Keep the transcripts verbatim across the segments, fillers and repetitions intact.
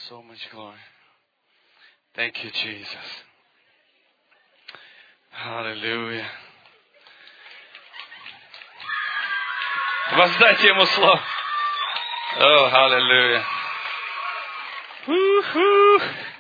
so much glory. Thank you, Jesus. Hallelujah. Воздайте ему слово. Oh, hallelujah. Woo-hoo.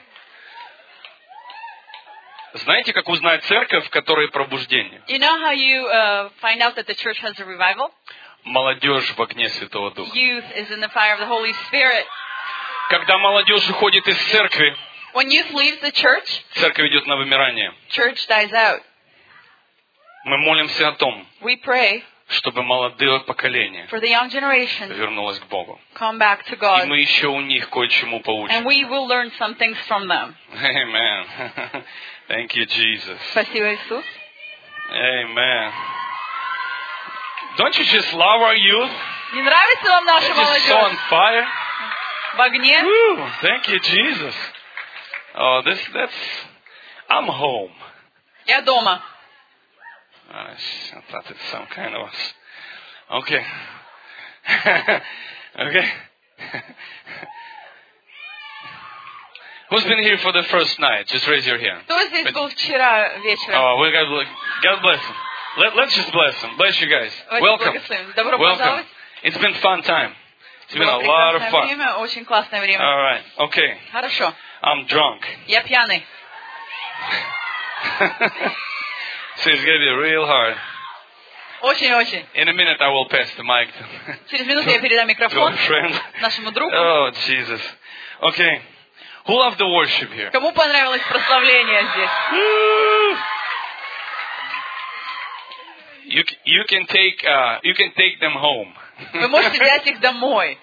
Знаете, как узнать церковь, в которой пробуждение? You know how you uh, find out that the church has a revival? Молодежь в огне Святого Духа. Youth is in the fire of the Holy Spirit. Когда молодежь уходит из церкви, When youth leaves the church, церковь идет на вымирание. church dies out. Мы молимся о том, We pray чтобы молодое поколение for the young generation вернулось к Богу. come back to И God. мы еще у них кое-чему And поучим. we will learn some things from them. Amen. Thank you, Jesus. Спасибо, Иисус. Amen. Don't you just love our youth? Не нравится вам наша They're just so on молодежь? fire. В огне? Woo, thank you, Jesus. Oh, this, that's, I'm home. Я дома. I thought it's some kind of, okay. Okay. Who's been here for the first night? Just raise your hand. Кто здесь был вчера вечером? Oh, we got, God bless him. Let, let's just bless him. Bless you guys. Welcome. Добро Welcome. пожаловать. It's been fun time. It's been Было a lot of прекрасное fun. время, очень классное время. All right. Okay. Хорошо. I'm drunk. Я пьяный. So it's going to be real hard. Очень-очень. In a minute, I will pass the mic to, Через минуту я передам to микрофон a friend. нашему другу. Oh, Jesus. Okay. Who loved the worship here? Кому понравилось прославление здесь? You you can take uh, you can take them home. Вы можете взять их домой.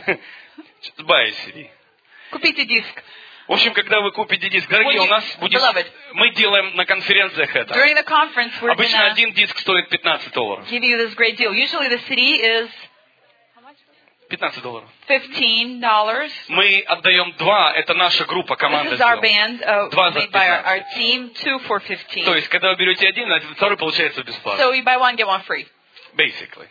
Buy C D. Купите диск. В общем, когда вы купите диск, дорогие, у нас будет, мы делаем на конференциях это. During the conference, we're Обычно gonna один диск стоит пятнадцать долларов. give you this great deal. Usually the C D is пятнадцать долларов. fifteen dollars. Мы отдаем два, это наша группа, команда This is our сделала. band, uh, Два за made by our, our пятнадцать. team, two for fifteen. То есть, когда вы берете один, а второй получается бесплатно. So you buy one, get one free. Basically.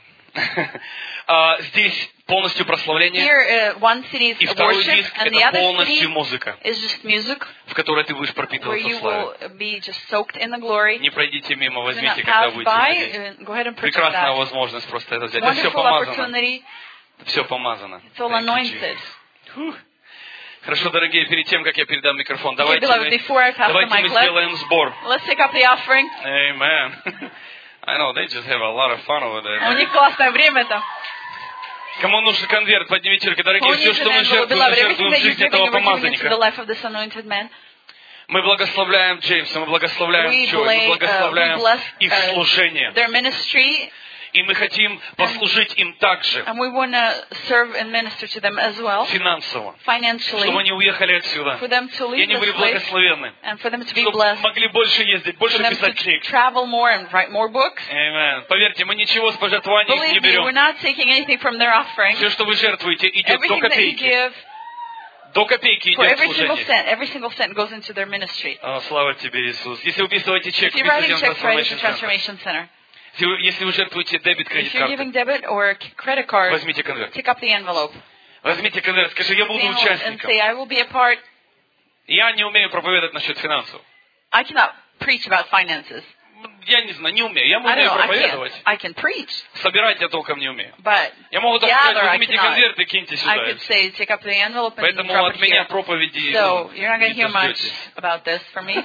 uh, здесь полностью прославление. Here, uh, one C D И is второй worship, диск and the это other C полностью D музыка, is just music, в которой ты будешь where пропитываться you славой. will be just soaked in the glory. Не пройдите мимо, Do not возьмите, когда pass будете by. ходить. uh, Go ahead and purchase Прекрасная that. возможность просто это взять. Это все Wonderful помазано. opportunity. Все помазано. It's all Thank you, anointed. Jesus. Фух. Хорошо, дорогие, перед тем, как я передам микрофон, Okay, давайте beloved, мы, before I pass the давайте мы mic, let's, сделаем сбор. let's take up the offering. Amen. I know, they just have a lot of fun over there. У них классное время там. Кому нужен конверт, поднимите руки. Дорогие, Who все, needs что an мы envelope? жертвуем, Beloved, мы everything жертвуем в that you're жизнь giving, этого we're giving into the помазанника. life of this anointed man. Мы благословляем Джеймса, мы благословляем We Джой, мы bless, uh, we благословляем bless их uh, служение. their ministry, И мы хотим послужить им также and we want to serve and minister to them as well, финансово, financially, чтобы они уехали отсюда. for them to И leave они this были place, благословенны, and for them to be чтобы blessed, могли больше ездить, for больше them писать to книг. travel more and write more books. Amen. Поверьте, мы ничего с пожертвований не Believe me, we're берем. not taking anything from their offering. Все, что вы жертвуете, идет до Everything that you копейки. give, До копейки for идет every single служение. cent, every single cent goes into their ministry. О, слава тебе, Иисус. Если вы вписываете чек, If you're writing вписывайте checks, write it to Transformation Center. Transformation Center. Если вы, если вы жертвуете дебет, If кредит you're giving карты, debit or credit card, возьмите конверт. pick up the envelope. Возьмите конверт, скажи, я буду And участником. say, I will be a part. Я не умею проповедовать насчет финансов. I cannot preach about finances. Я не знаю, не умею. Я I don't умею know, I проповедовать. can, I can preach, Собирать я толком не умею. but Я могу так gather, сказать, I возьмите cannot. конверт и киньте I сюда. could say, take up the envelope and Поэтому drop от it меня here. проповеди So, ну, you're not going to не hear much дождетесь. about this from me.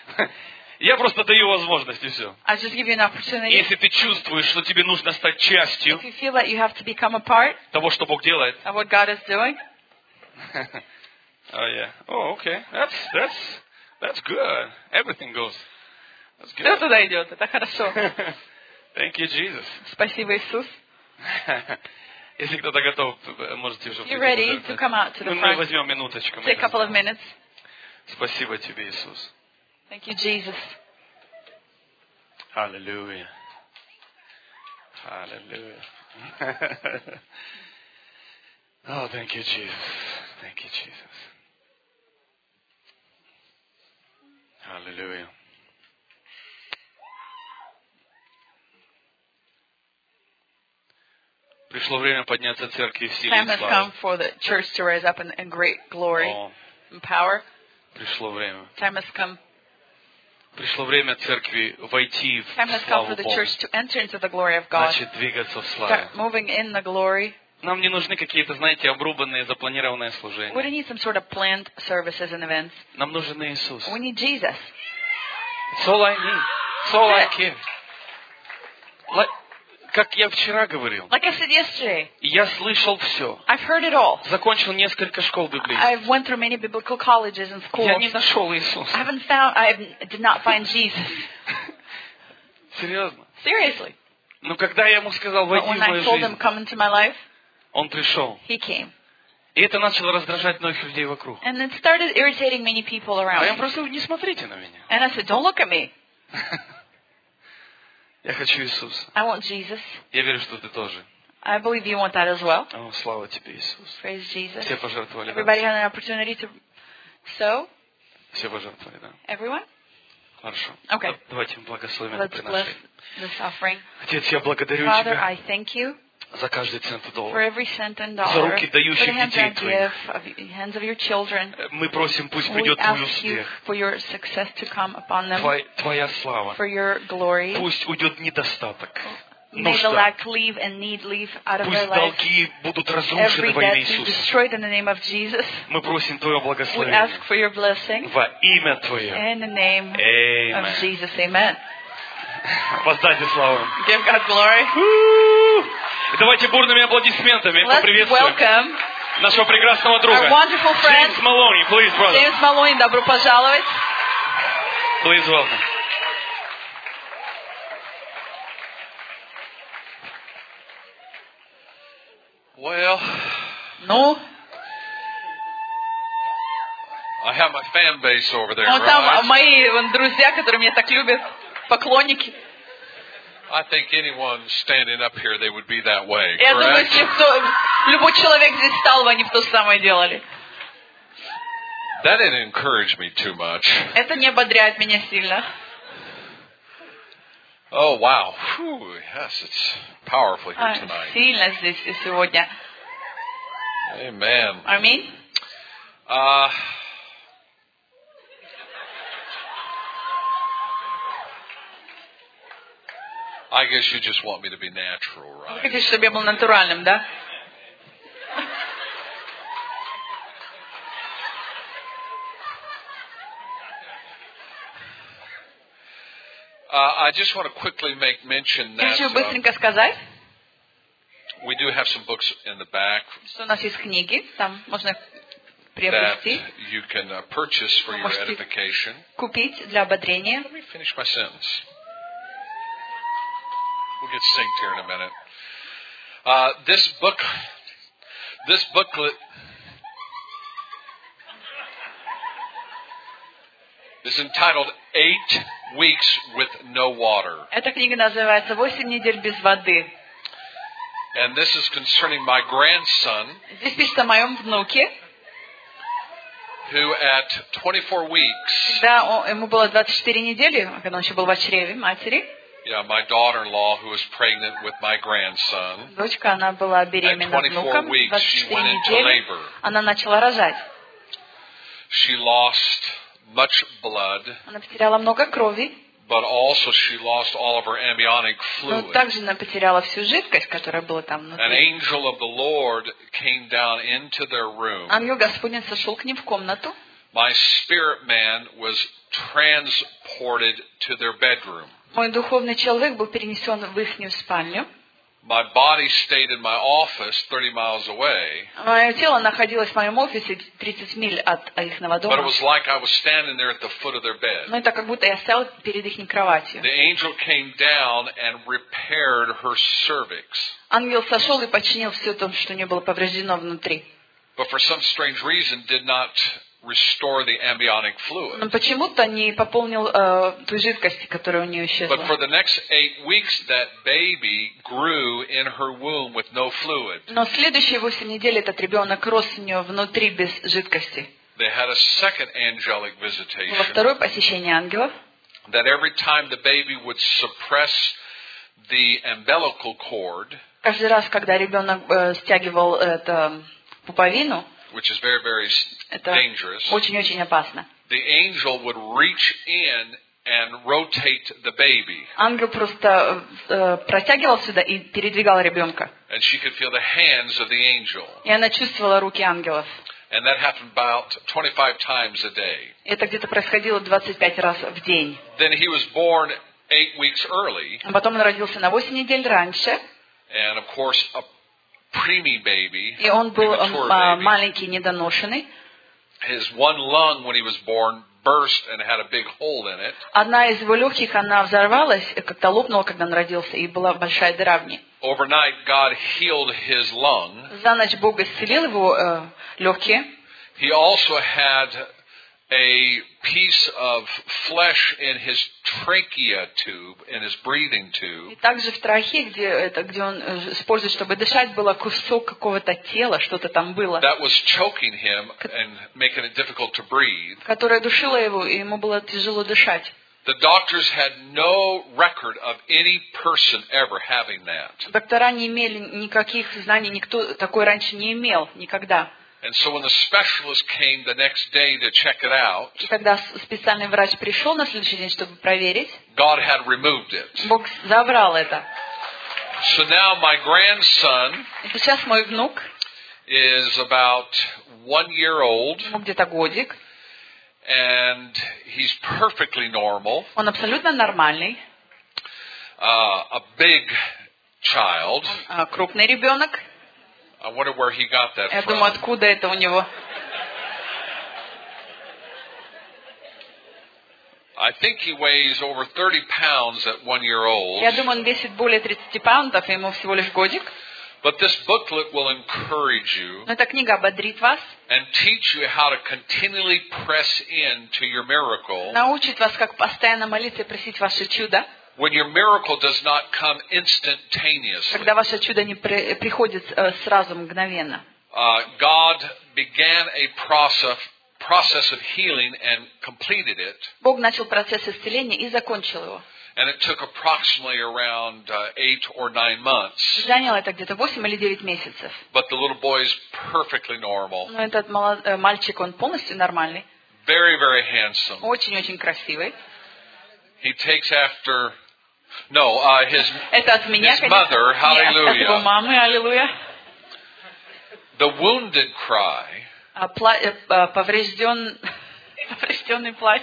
Я просто даю возможность, и все. I just give you an opportunity. Если ты чувствуешь, что тебе нужно стать частью If you feel that you have to become a part того, что Бог делает. of what God is doing, Oh, yeah. Oh, okay. That's, that's, that's good. Everything goes. That's все good. туда идет. Это хорошо. Thank you, Jesus. Спасибо, Иисус. Если кто-то готов, можете уже If you're ready to пожертвовать. come out to the Ну, мы front, возьмем минуточку. мы take a couple of возьмем. minutes. Спасибо тебе, Иисус. Thank you, Jesus. Hallelujah. Hallelujah. Oh, thank you, Jesus. Thank you, Jesus. Hallelujah. Пришло время подняться церкви в силе Time и has славе. come for the church to rise up in, in great glory О, and power. пришло время. Time has come. Пришло время церкви войти в Time has come for славу the Бога. church to enter into the glory of God. Начать двигаться в славе. Start moving in the glory. Нам не нужны какие-то, знаете, обрубанные, запланированные We служения. don't need some sort of planned services and events. Нам нужен Иисус. We need Jesus. It's all I need. It's all I care. Like, как я вчера говорил, Like I said yesterday, я слышал все. I've heard it all. Закончил несколько школ библейских. I've went through many biblical colleges and schools. Я не нашел Иисуса. I haven't found, I did not find Jesus. Серьезно. Seriously. Но когда я ему сказал, But войди when в I мою told him, жизнь, come into my life, он пришел. he came. И это начало раздражать многих людей вокруг. And it started irritating many people А around я me. просто говорю, не смотрите на меня. And I said, don't look at me. Я хочу Иисуса. I want Jesus. Я верю, что ты тоже. I believe you want that as well. О, слава тебе, Иисус. Praise Jesus. Все пожертвовали, Everybody да? had an opportunity to sow. Все пожертвовали, да. Everyone? Хорошо. Okay. Да, давайте мы благословим это Let's bless приношение. this offering. Отец, я благодарю Father, Тебя I thank you за каждый цент и for доллар. every cent and За dollar, руки for дающих the hands детей that Твоих. give, of the hands of your children. Мы просим, пусть We придет Твой ask you успех, for your success to come upon them, Твой- Твоя слава. for your glory. Пусть уйдет недостаток, May the нужда. lack leave and need leave out of their Пусть lives. долги будут разрушены Every во имя debt be Иисуса. destroyed in the name of Jesus. Мы просим Твое We благословение ask for your blessing во имя Твое. in the name of Amen. Jesus. Amen. Воздайте славу. Give God glory. У-у-у. И давайте бурными аплодисментами Let's поприветствуем welcome нашего прекрасного our друга. wonderful friend, Джеймс Малони, please, brother. James Maloney. Добро пожаловать. Please welcome. Well, Ну, I have my fan base over there, вот там right? мои вон, друзья, которые меня так любят, поклонники. I think anyone standing up here, they would be that way, Я думаю, correct? если кто, любой человек здесь стал бы, они бы то же самое делали. That didn't encourage me too much. Это не ободряет меня сильно. Oh, wow. Whew, yes, it's powerful here А, tonight. сильно здесь и сегодня. Amen. Аминь. Uh, I guess you just want me to be natural, Вы right? хотите, чтобы я был натуральным, да? Uh, I just want to quickly make mention Я that хочу uh, быстренько сказать, we do have some books in the back что у нас есть книги, там можно that приобрести, you can uh, purchase for Вы your можете edification. купить для ободрения. Let me finish my sentence. We'll get synced here in a minute. Uh, this book, this booklet is entitled Eight Weeks with No Water. Эта книга называется «Восемь недель без воды». And this is concerning my grandson, Здесь пишется о моем внуке, who at twenty-four weeks, когда он- ему было двадцать четыре недели, когда он еще был в чреве матери. yeah, my daughter-in-law who was pregnant with my grandson, Дочка, она была беременна At twenty-four внуком, weeks, двадцать she четыре went into недели, labor. она начала рожать. she lost much blood, Она потеряла много крови, but also she lost all of her amniotic но fluid. также она потеряла всю жидкость, которая была там An внутри. angel of the Lord came down into their room. Ангел Господень сошел к ним в комнату. My spirit man was transported to their bedroom. Мой духовный человек был перенесен в их спальню. My body stayed in my office thirty miles away, Мое тело находилось в моем офисе тридцать миль от их but it дома. was like I was standing there at the foot of their bed. Но это как будто я стоял перед их кроватью. The angel came down and repaired her cervix. Ангел сошел и починил все то, что у нее было повреждено внутри. But for some strange reason did not restore the amniotic fluid. Но почему-то не пополнил э, той жидкости, которая у нее исчезла. But for the next eight weeks, that baby grew in her womb with no fluid. Но следующие восемь недель этот ребенок рос у нее внутри без жидкости. They had a second angelic Было visitation второе посещение ангелов. that every time the baby would suppress the umbilical cord, Каждый раз, когда ребенок э, стягивал это пуповину, which is very, very это dangerous, очень-очень опасно. the angel would reach in and rotate the baby. Ангел просто э, протягивал сюда и передвигал ребенка. And she could feel the hands of the angel. И она чувствовала руки ангелов. And that happened about twenty-five times a day. Это где-то происходило двадцать пять раз в день. Then he was born eight weeks early. А потом он родился на восемь недель раньше. And of course, a preemie baby, И он был premature а, baby, маленький, недоношенный. his one lung when he was born burst and had a big hole in it. Одна из его легких, она взорвалась, как-то лопнула, когда он родился, и была большая дыра в ней. Overnight, God healed his lung. За ночь Бог исцелил его э, легкие. He also had a piece of flesh in his trachea tube, in his breathing И tube. также в трахее, где, это, где он э, использует, чтобы дышать, было кусок какого-то тела, что-то там было, That was choking him and making it difficult to breathe. которое душило его, и ему было тяжело дышать. The doctors had no record of any person ever having that. Доктора не имели никаких знаний, никто такой раньше не имел, никогда. And so when the specialist came the next day to check it out, И когда специальный врач пришел на следующий день, чтобы проверить, God had removed it. Бог забрал это. So now my grandson И сейчас мой внук, is about one year old, ему где-то годик, and he's perfectly normal, он абсолютно нормальный, uh, a big child. а, крупный ребенок. I wonder where he got that Я думаю, from. откуда это у него. I think he weighs over thirty pounds at one year old. Я думаю, он весит более тридцати паундов, и ему всего лишь годик. But this booklet will encourage you Но эта книга ободрит вас, and teach you how to continually press in to your miracle научит вас, как постоянно молиться и просить ваше чудо, when your miracle does not come instantaneously. когда ваше чудо не при- приходит э, сразу, мгновенно. Uh, God began a process process of healing and completed it, Бог начал процесс исцеления и закончил его. and it took approximately around uh, eight or nine months. Заняло это где-то восемь или девять месяцев. But the little boy is perfectly normal, Но этот мало- э, мальчик, он полностью нормальный, very, very handsome. очень-очень красивый. He takes after, no, uh, his Это от меня, his конечно. mother, Нет, от его hallelujah. мамы, аллилуйя. The wounded cry А, пла- э, э, поврежден, поврежденный плач.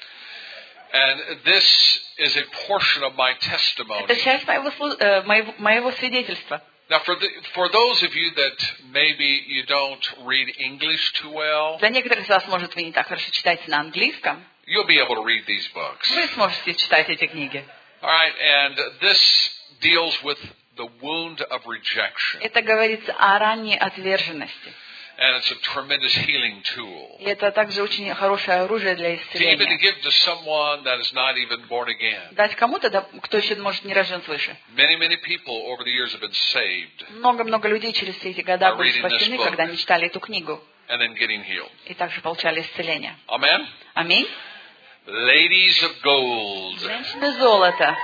And this is a portion of my Это testimony. часть моего, слу- э, моего, моего свидетельства. Now, for the, for those of you that maybe you don't read English too well, Для некоторых из вас, может, вы не так хорошо читаете на английском. you'll be able to read these books. Вы сможете читать эти книги. All right, and this deals with the wound of rejection, Это говорится о ранней отверженности. and it's a tremendous healing tool. И это также очень хорошее оружие для To even to исцеления. give to someone that is not even born again. Дать кому-то, да, кто еще, может, не рожден свыше. Many, many people over the years have been saved Много-много людей через все эти года были Reading this спасены, book. когда они читали эту книгу. and then getting healed. И также получали исцеление. Amen? Аминь. Ladies of gold, Женщины золота.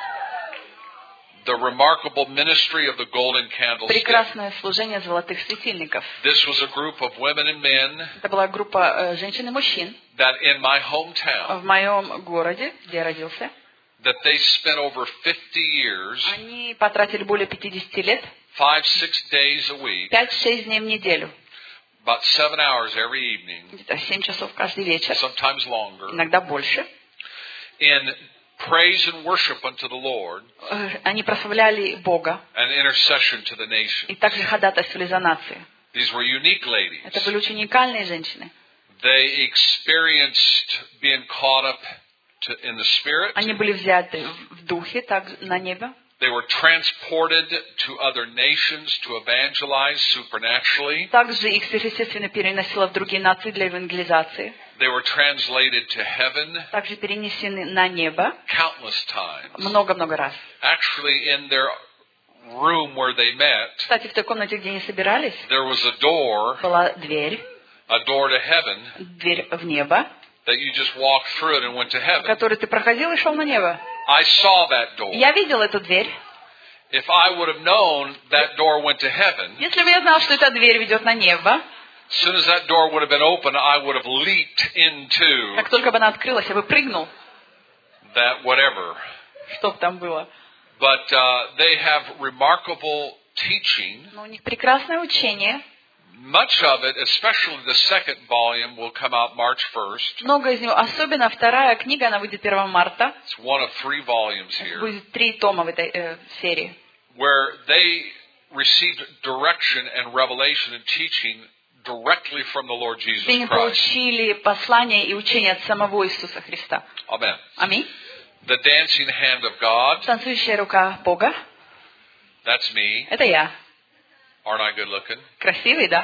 the remarkable ministry of the golden candlestick. Прекрасное служение золотых светильников. This was a group of women and men Это была группа э, женщин и мужчин that in my hometown, в моем городе, где я родился. that they spent over fifty years, Они потратили более пятидесяти лет, five, six days a week, пять-шесть дней в неделю. about seven hours every evening, Где-то семь часов каждый вечер, sometimes longer, иногда больше. in praise and worship unto the Lord Э, Они прославляли Бога and intercession to the и nation. также ходатайствовали за нацию. These were unique ladies. Это были очень уникальные женщины. They experienced being caught up to, in the Spirit. Они были взяты в духе, так на небе. They were transported to other nations to evangelize supernaturally. Также их сверхъестественно переносило в другие нации для евангелизации. They were translated to heaven Также перенесены на небо countless times. много-много раз. Actually, in their room where they met, Кстати, в той комнате, где они собирались, there was a door, была дверь, a door to heaven, дверь в небо, that you just walked through it and went to в heaven. которой ты проходил и шел на небо. I saw that door. Я видел эту дверь, if I would have known that door went to heaven, Если бы я знал, что эта дверь ведет на небо, as soon as that door would have been open, I would have leaped into как только бы она открылась, я бы прыгнул, that whatever. что бы там было. But uh, they have remarkable teaching. Но у них прекрасное учение. Much of it, especially the second volume, will come out March first. Много из него, особенно вторая книга, она выйдет первого марта. It's one of three volumes here, Будет три тома в этой э, серии. where they received direction and revelation and teaching directly from the Lord Jesus Где они Christ. получили послание и учение от самого Иисуса Христа. Amen. Аминь. The dancing hand of God, Танцующая рука Бога. that's me. Это я. Aren't I good looking? Красивый, да?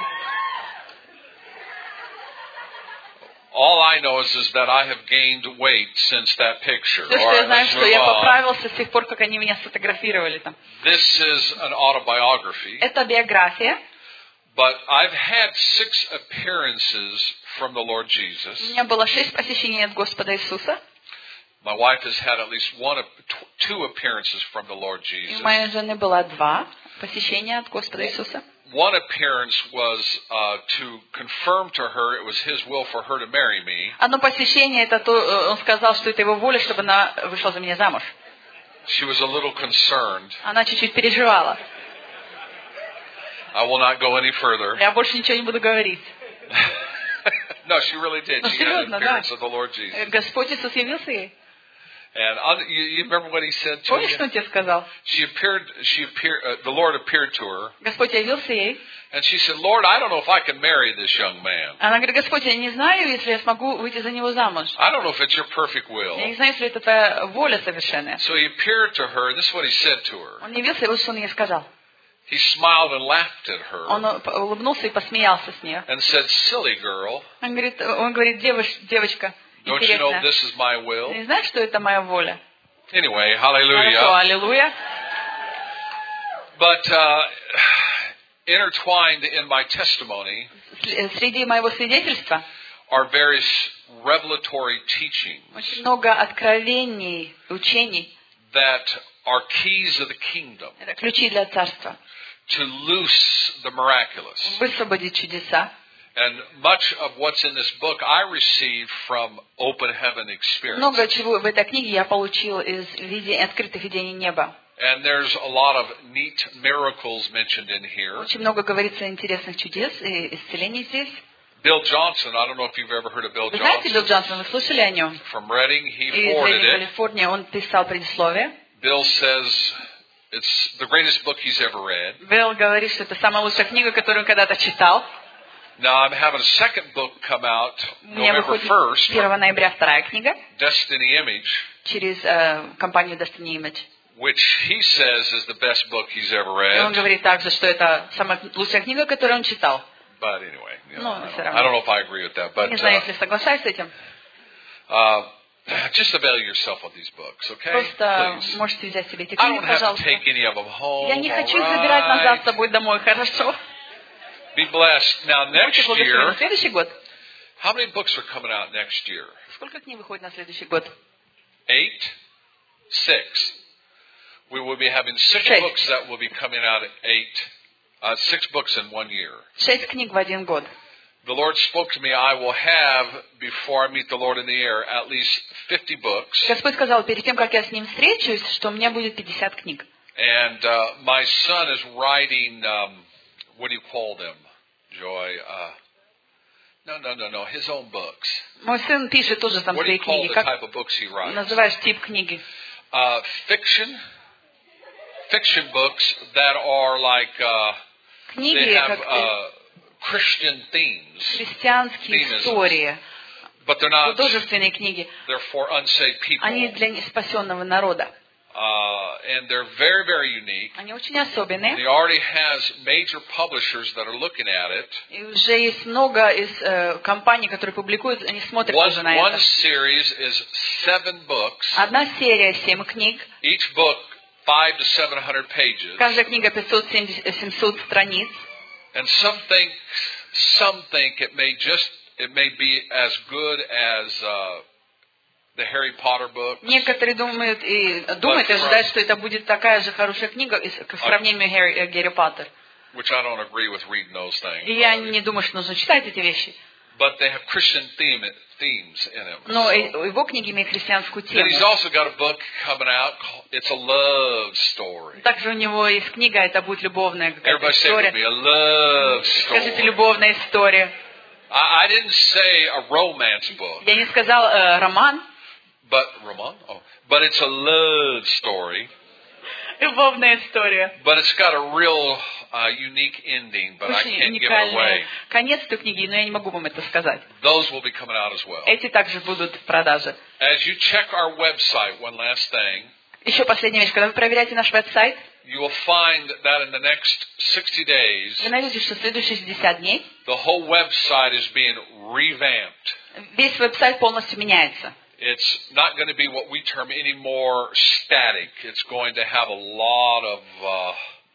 All I know is, is that I have gained weight since that picture. Все, All что я right, знаю, let's что move я on. поправился с тех пор, как они меня сфотографировали там. This is an autobiography, Это биография. but I've had six appearances from the Lord У Jesus. меня было шесть посещений от Господа Иисуса. My wife has had at least one, tw- two appearances from the Lord И Jesus. у моей жены было два посещения от Господа Иисуса. One appearance was uh, to confirm to her it was His will for her to marry me. Одно посещение, это то, э, он сказал, что это его воля, чтобы она вышла за меня замуж. She was a little concerned. Она чуть-чуть переживала. I will not go any further. Я больше ничего не буду говорить. No, she really did. Ну, She had an серьезно, да. appearance of the Lord Jesus. Э, Господь Иисус явился ей. And on, you, you remember what He said to Помнишь, что you? он тебе сказал? She appeared. She appeared. Uh, the Lord appeared to her, Господь явился ей. and she said, "Lord, I don't know if I can marry this young man. Она говорит: Господь, я не знаю, если я смогу выйти за него замуж. I don't know if it's Your perfect will." Я не знаю, если это твоя воля совершенная. So He appeared to her. This is what He said to her. Он явился, и вот что он ей сказал. He smiled and laughed at her Он улыбнулся и посмеялся с нее. and said, "Silly girl, Он говорит, он говорит, Девош, девочка, don't you know интересная, this is my ты will?" не знаешь, что это моя воля? Anyway, Хорошо, hallelujah. аллилуйя. But uh, intertwined in my testimony С- Среди моего свидетельства are various revelatory teachings очень много откровений, учений. that are keys of the kingdom Это ключи для царства. to loose the miraculous. Высвободить чудеса. And much of what's in this book I received from open heaven experience. Много чего в этой книге я получил из виде, открытых видений неба. And there's a lot of neat miracles mentioned in here. Очень много говорится интересных чудес и исцелений здесь. Bill Johnson, I don't know if you've ever heard of Bill Вы знаете Билл Johnson. Джонсон, вы слышали о нем? From Reading, he Из forwarded it. Калифорнии он писал предисловие. Bill says it's the greatest book he's ever read. Билл говорит, что это самая лучшая книга, которую он когда-то читал. Now I'm having a second book come out У меня November выходит first, первого ноября вторая книга Destiny Image, через э, компанию Destiny Image. which he says is the best book he's ever И он read. говорит также, что это самая лучшая книга, которую он читал. But anyway, you know, Ну, I, don't, всё равно. I don't know if I agree with that. But Не знаю, uh, если соглашаюсь с этим. uh, just avail yourself of these books, okay? Просто Please. можете взять себе эти I книги, don't have to пожалуйста. take any of them home. Я не all хочу их забирать назад с right. собой домой, хорошо? Be blessed. Now, Будьте next благословены. year, Следующий год. how many books are coming out next year? Сколько книг выходит на следующий год? Eight? Six. We will be having six Шесть. books that will be coming out at eight, uh, six books in one year. Шесть книг в один год. The Lord spoke to me, I will have, before I meet the Lord in the air, at least fifty books. Господь сказал, перед тем, как я с ним встречусь, что у меня будет пятьдесят книг. And uh, my son is writing, um, what do you call them, Joy? Uh, no, no, no, no, his own books. Мой сын пишет тоже там What do свои you call книги. the Как type of books he writes? называешь тип книги? Uh, fiction. Fiction books that are like, uh, they Книги, have как uh, Christian themes, христианские themes. истории, but they're not, художественные книги. they're for unsaved people. Они для неспасенного народа. Uh, and they're very, very unique. Они очень особенные. He already has major publishers that are looking at it. И уже есть много из э, компаний, которые публикуют, они смотрят One, тоже на one это. series is seven books. Одна серия, семь книг. Each book five to seven hundred pages. Каждая книга пятьсот-семьсот страниц. And some think, some think it may just, it may be as good as uh, the Harry Potter books. Некоторые думают и думают и ожидают, что это будет такая же хорошая книга к сравнению Гарри, Гарри Поттер. Which I don't agree with reading those things. И я не думаю, что нужно читать эти вещи. But they have Christian theme, themes in them. Но его книги имеют христианскую Then тему. he's also got a book coming out. It's a love story. Также у него есть книга, это будет любовная какая-то Everybody say it with история. me, a love Скажите, story. любовная история. I, I didn't say a romance book, Я не сказал э, роман, but Roman. Oh, but it's a love story. любовная история. But it's got a real uh, unique ending. But I Очень can't give it away. уникальный конец этой книги, но я не могу вам это сказать. Those will be coming out as well. Эти также будут в продаже. As you check our website, one last thing. Еще последняя вещь. Когда вы проверяете наш веб-сайт, You will find that in the next sixty days, вы найдете, что в следующие шестьдесят дней the whole website is being revamped. весь веб-сайт полностью меняется. It's not going to be what we term any more static. It's going to have a lot of uh,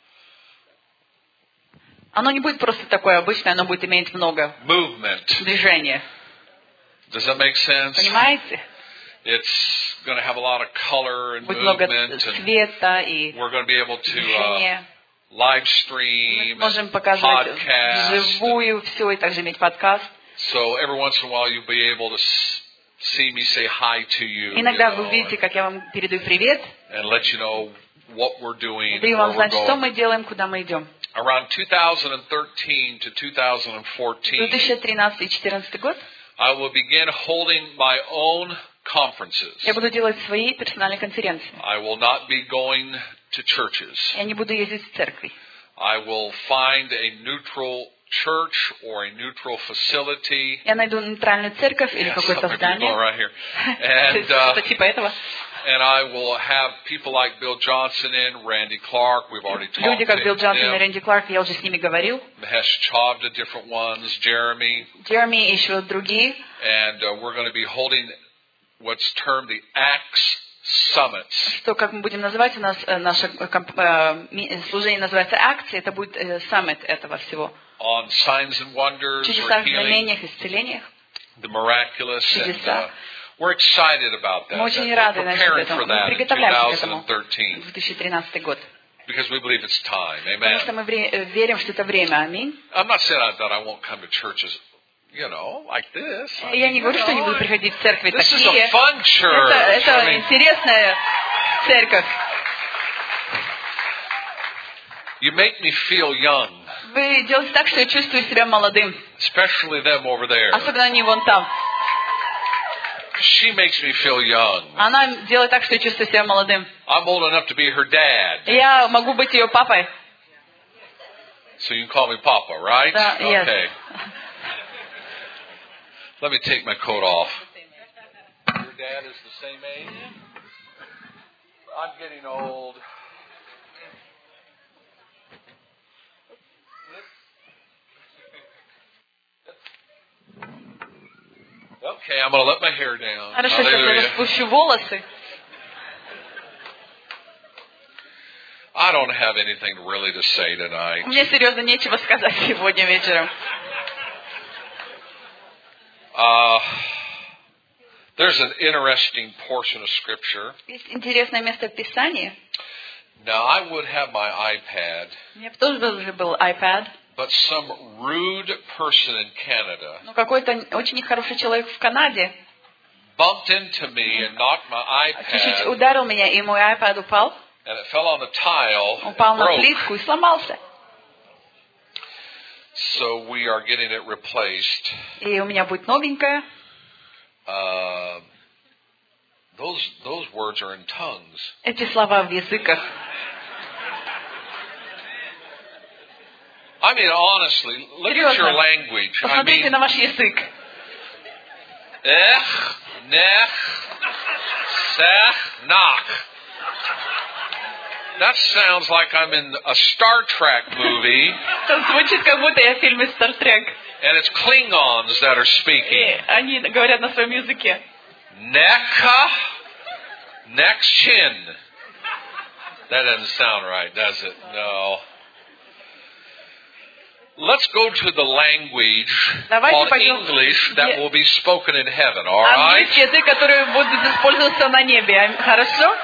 Оно не будет просто такое обычное, оно будет иметь много movement. движения. Does that make sense? Понимаете? It's going to have a lot of color and Будет много movement, and цвета и we're going to be able to uh, движения. live Мы stream, можем and показывать podcast. вживую все и также иметь подкаст. So every once in a while you'll be able to s- see me say hi to you, Иногда you вы know, увидите, как я вам передаю привет, and let you know what we're doing, даю where вам we're знать, что going. мы делаем, куда мы идем. Around two thousand thirteen to two thousand fourteen, две тысячи тринадцатый и две тысячи четырнадцатый год I will begin holding my own conferences. я буду делать свои персональные конференции. I will not be going to churches. Я не буду ездить в церкви. I will find a neutral church or a neutral facility. Я найду нейтральную церковь или Yeah, какое-то some of you going здание. right here. То And, есть uh, что-то типа этого. and I will have people like Bill Johnson in, Randy Clark. We've already talked Люди, как Билл to Джонсон и them. Рэнди Кларк, я уже с ними говорил. Mahesh Chavda, different ones, Jeremy. Джереми и еще другие. And uh, we're going to be holding what's termed the Acts Summits. Что, как мы будем называть, у нас э, наше э, комп- э, ми- служение называется акция, это будет э, саммит этого всего. On signs and wonders, or Чудесах, healing, знамениях, исцелениях. the miraculous. And, uh, Чудеса. we're excited about that. Мы очень We're рады насчет preparing этого. for Мы that in приготовляемся к этому. twenty thirteen две тысячи тринадцатый год. because we believe it's time. Потому что Amen. мы вре- э, верим, что это время. Аминь. I'm not saying that I won't come to churches, you know, like this. I Я mean, не you говорю, что не know, буду приходить в церкви This is такие. a fun church. Это, I это mean, интересная церковь. you make me feel young, Вы делаете так, что я чувствую себя молодым. especially them over there. Особенно они вон там. She makes me feel young. Она делает так, что я чувствую себя молодым. I'm old enough to be her dad, Я могу быть ее папой. so you can call me Papa, right? Да, yes. Okay. Let me take my coat off. Your dad is the same age? I'm getting old. Okay, I'm going to let my hair down. Хорошо, сейчас я Hallelujah. распущу волосы. I don't have anything really to say У tonight. меня серьезно нечего сказать сегодня вечером. Uh, there's an interesting portion of Scripture. Есть интересное место в Писании. Now, I would have my iPad, У меня тоже был, был iPad. but some rude person in Canada Но какой-то очень нехороший человек в Канаде bumped into me and knocked my чуть-чуть iPad, ударил меня, и мой iPad упал. and it fell on the tile and Упал на broke. плитку и сломался. So we are getting it replaced. И у меня будет новенькая. Uh, those those words are in tongues. Эти слова в языках. I mean, honestly, look at your Серьезно. language. I Посмотрите mean, на ваш язык. ech, nech, sech, nach. That sounds like I'm in a Star Trek movie, Это звучит, как будто я в фильме «Стар Трек». and it's Klingons that are speaking. И они говорят на своем языке. Necha, next chin. That doesn't sound right, does it? No. Let's go to the language Давайте called пойдем English that е- will be spoken in heaven, all right? Английский язык, который будет использоваться на небе. Ам- Хорошо?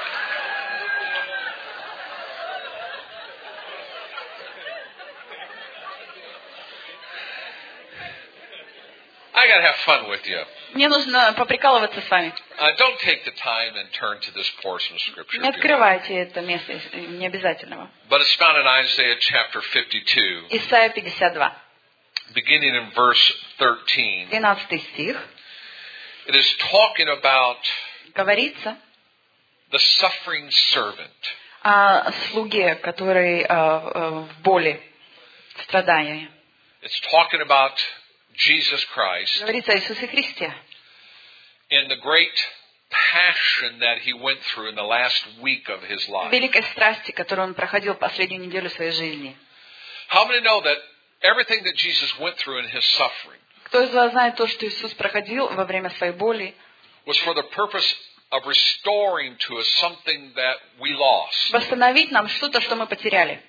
I got to have fun with you. Мне нужно поприкалываться с вами. Uh, don't take the time and turn to this portion of Scripture. Не if you like. открывайте это место, э, не обязательного. But it's found in Isaiah chapter fifty-two, Исайя пятьдесят два, beginning in verse thirteen. двенадцатый стих. It is talking about Говорится the suffering servant. о слуге, который э, э, в боли, в страдании. It's talking about Jesus Christ Говорится о Иисусе Христе. in the great passion that he went through in the last week of his В life. великой страсти, которую он проходил последнюю неделю своей жизни. How many know that everything that Jesus went through in his suffering Кто из вас знает то, что Иисус проходил во время своей боли, was for the purpose of restoring to us something that we lost? восстановить нам что-то, что мы потеряли.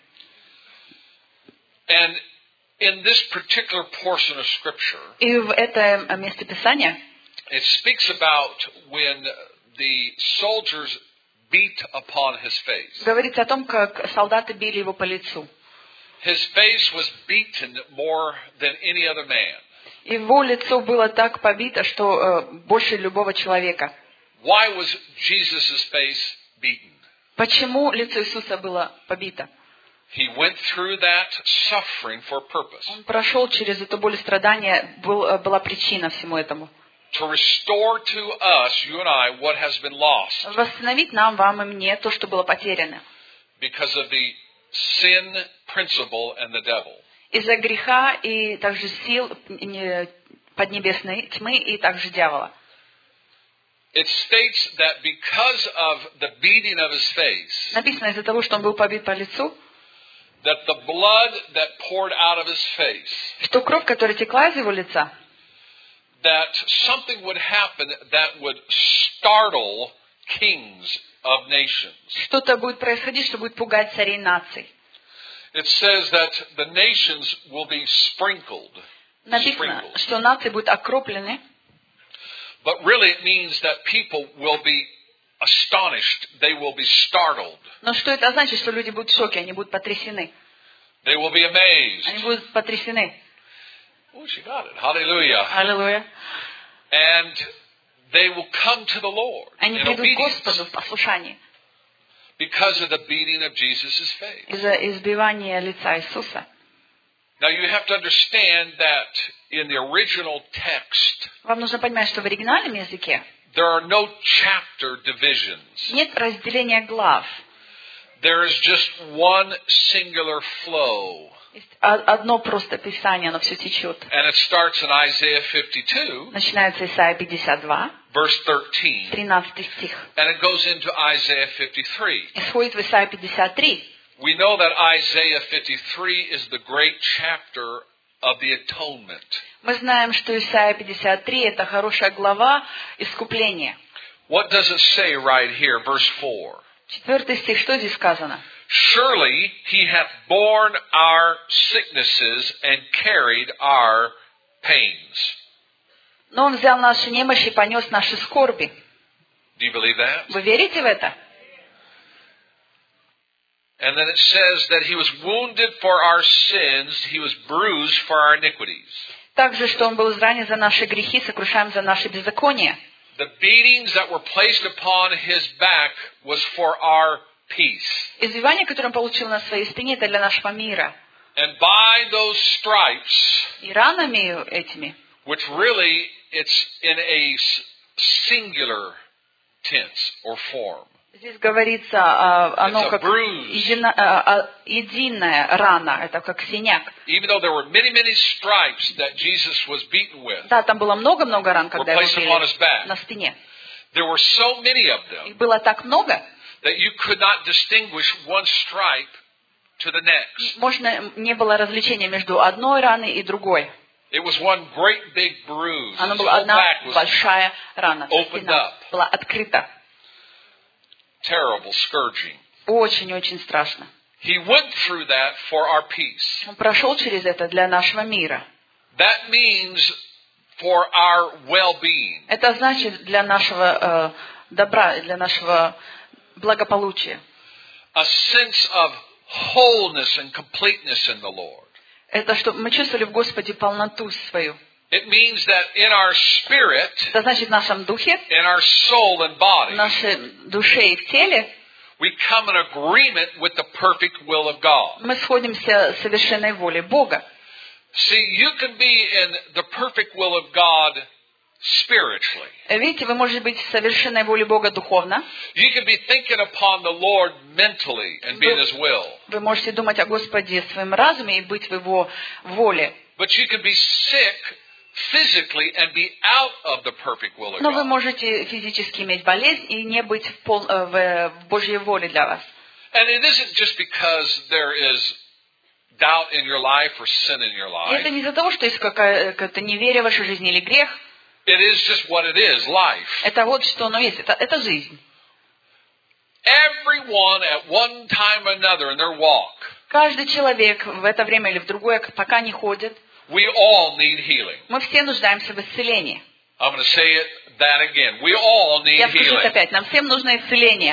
And in this particular portion of Scripture, И в это место Писания it speaks about when the soldiers beat upon his face. говорится о том, как солдаты били его по лицу. His face was beaten more than any other man. Его лицо было так побито, что э, больше любого человека. Why was Jesus' face beaten? Почему лицо Иисуса было побито? He went through that suffering for a purpose. Он прошел через эту боль и страдания, был, э, была причина всему этому. To restore to us, you and I, what has been lost Восстановить нам, вам и мне то, что было потеряно. because of the sin principle and the devil. Из-за греха и также сил не- поднебесной тьмы и также дьявола. It states that because of the beating of his face, Написано из-за того, что он был побит по лицу, that the blood that poured out of his face, что кровь, которая текла из его лица, that something would happen that would startle kings of nations. что-то будет происходить, что будет пугать царей наций. It says that the nations will be sprinkled. Написано, Sprinkled. что нации будут окроплены, But really it means that people will be astonished. They will be startled. но что это значит, что люди будут в шоке, они будут потрясены. They will be amazed. Они будут потрясены. Oh, she got it. Hallelujah. Аллилуйя. And they will come to the Lord Они in придут к obedience Господу в послушании because of the beating of Jesus' face. из-за избивания лица Иисуса. Now you have to understand that in the original text, Вам нужно понимать, что в оригинальном языке there are no chapter divisions. нет разделения глав. There is just one singular flow. Есть одно просто Писание, оно все течет. And it starts in Isaiah fifty-two, Начинается Исайя пятьдесят два, verse thirteen, тринадцатый стих. and it goes into Isaiah fifty-three. Исходит в Исайя пятьдесят три. We know that Isaiah fifty-three is the great chapter of the atonement. Мы знаем, что Исайя пятьдесят три это хорошая глава искупления. What does it say right here, verse four? Четвертый стих, что здесь сказано? Surely he hath borne our sicknesses and carried our pains. Но Он взял наши немощи и понес наши скорби. Do you believe that? Вы верите в это? And then it says that he was wounded for our sins, he was bruised for our iniquities. Также, что Он был изранен за наши грехи, сокрушаем за наши беззакония. The beatings that were placed upon his back was for our peace. Избивание, которое Он получил на своей спине, это для нашего мира. And by those stripes, И ранами этими, which really it's in a s- singular tense or form. здесь говорится, а, оно It's a как bruise. едино- а, а, единая рана, это как синяк. Even though there were many, many stripes that Jesus was beaten with, Да, там было много-много ран, когда его placed upon his back. били на спине. there were so many of them Их было так много, that you could not distinguish one stripe to the next. можно не было развлечения между одной раной и другой. It was one great big bruise. Она His была whole одна back was большая рана. opened Спина up. была открыта. terrible scourging. Очень-очень страшно. He went through that for our peace. Он прошел через это для нашего мира. That means for our well-being. Это значит для нашего э, добра, для нашего благополучия. A sense of wholeness and completeness in the Lord. Это чтобы мы чувствовали в Господе полноту свою. It means that in our spirit, Это значит в нашем духе, in our soul and в body, нашей душе и в теле we come in agreement with the perfect will of God. мы сходимся с совершенной волей Бога. See, you can be in the perfect will of God spiritually. Видите, вы можете быть в совершенной воле Бога духовно. You can be thinking upon the Lord mentally and be in His will. Вы можете думать о Господе в своем разуме и быть в Его воле. But you can be sick physically and be out of the perfect will of Но вы God. можете физически иметь болезнь и не быть в, пол, э, в, в Божьей воле для вас. And it isn't just because there is doubt in your life or sin in your И это life. не из-за того, что есть какая- какое-то неверие в вашей жизни или грех. It is just what it is, life. Это вот что оно есть. Это, это жизнь. Everyone at one time or another in their walk, Каждый человек в это время или в другое, пока не ходит, we all need healing. мы все нуждаемся в исцелении. I'm going to say it that again. We all need Я скажу это healing. опять. Нам всем нужно исцеление.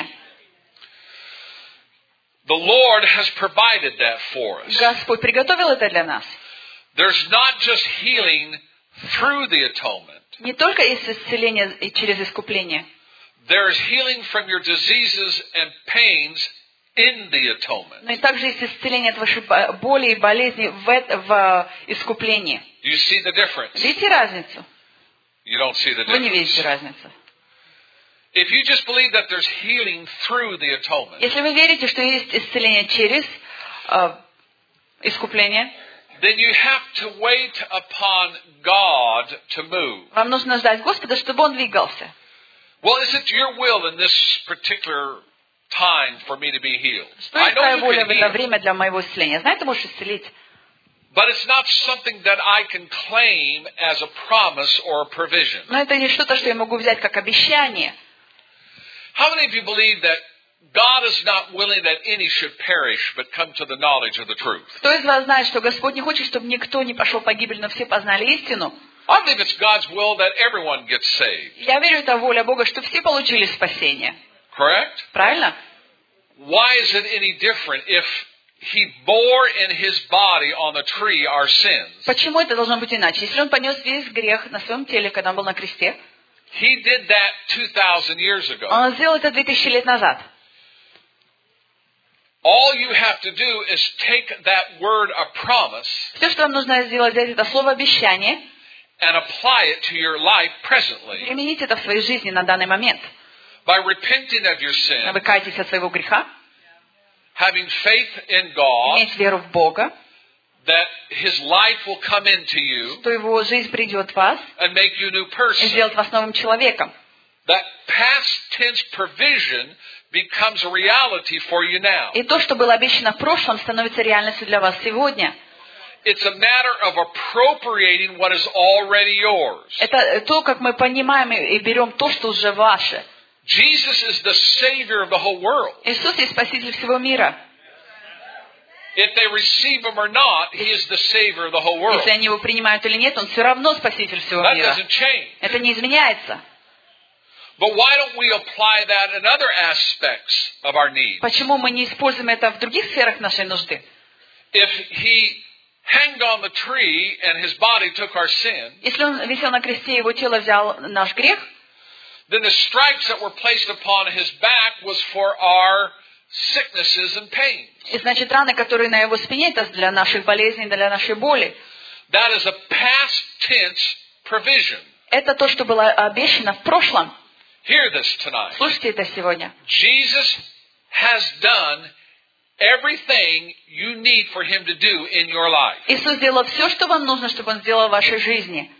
The Lord has provided that for us. Господь приготовил это для нас. There's not just healing through the atonement. Не только есть исцеление и через искупление. There is healing from your diseases and pains in the atonement. Но и также есть исцеление от вашей боли и болезни в, это- в искуплении. Do you see the difference? Видите разницу? You don't see the Вы не видите difference. разницу. If you just believe that there's healing through the atonement, Если вы верите, что есть исцеление через э, искупление, then you have to wait upon God to move. вам нужно ждать Господа, чтобы Он двигался. Well, is it your will in this particular time for me to be healed? Что I есть know твоя you воля can в это heal, время для моего исцеления? Знаю, ты можешь исцелить. but it's not something that I can claim as a promise or a provision. Но это не что-то, что я могу взять как обещание. How many of you believe that God is not willing that any should perish but come to the knowledge of the truth? Кто из вас знает, что Господь не хочет, чтобы никто не пошел погибель, но все познали истину? I believe it's God's will that everyone gets saved. Я верю, это воля Бога, что все получили спасение. Correct? Правильно? Why is it any different if He bore in His body on the tree our sins? Почему это должно быть иначе? Если Он понес весь грех на своем теле, когда Он был на кресте, He did that two thousand years ago. Он сделал это две тысячи лет назад. All you have to do is take that word of promise Все, что вам нужно сделать, взять это слово обещание, and apply it to your life presently. применить это в своей жизни на данный момент. By repenting of your sin, Вы каетесь от своего греха, having faith in God, иметь веру в Бога, that His life will come into you что Его жизнь придет в вас and make you a new и person. сделает вас новым человеком. That past tense provision becomes a reality for you now. И то, что было обещано в прошлом, становится реальностью для вас сегодня. It's a matter of appropriating what is already yours. Это то, как мы понимаем и берем то, что уже ваше. Jesus is the Savior of the whole world. Иисус есть Спаситель всего мира. If they receive Him or not, He is the Savior of the whole world. Если они его принимают или нет, Он все равно Спаситель всего That мира. doesn't change. Это не изменяется. But why don't we apply that in other aspects of our needs? Почему мы не используем это в других сферах нашей нужды? If He hanged on the tree and His body took our sin, Если Он висел на кресте, Его тело взял наш грех, then the stripes that were placed upon His back was for our sicknesses and pains. и значит, раны, которые на Его спине, это для наших болезней, для нашей боли. That is a past tense provision. Это то, что было обещано в прошлом. Hear this tonight. Слушайте это сегодня. Jesus has done everything you need for Him to do in your life. Иисус сделал все, что вам нужно, чтобы Он сделал в вашей жизни.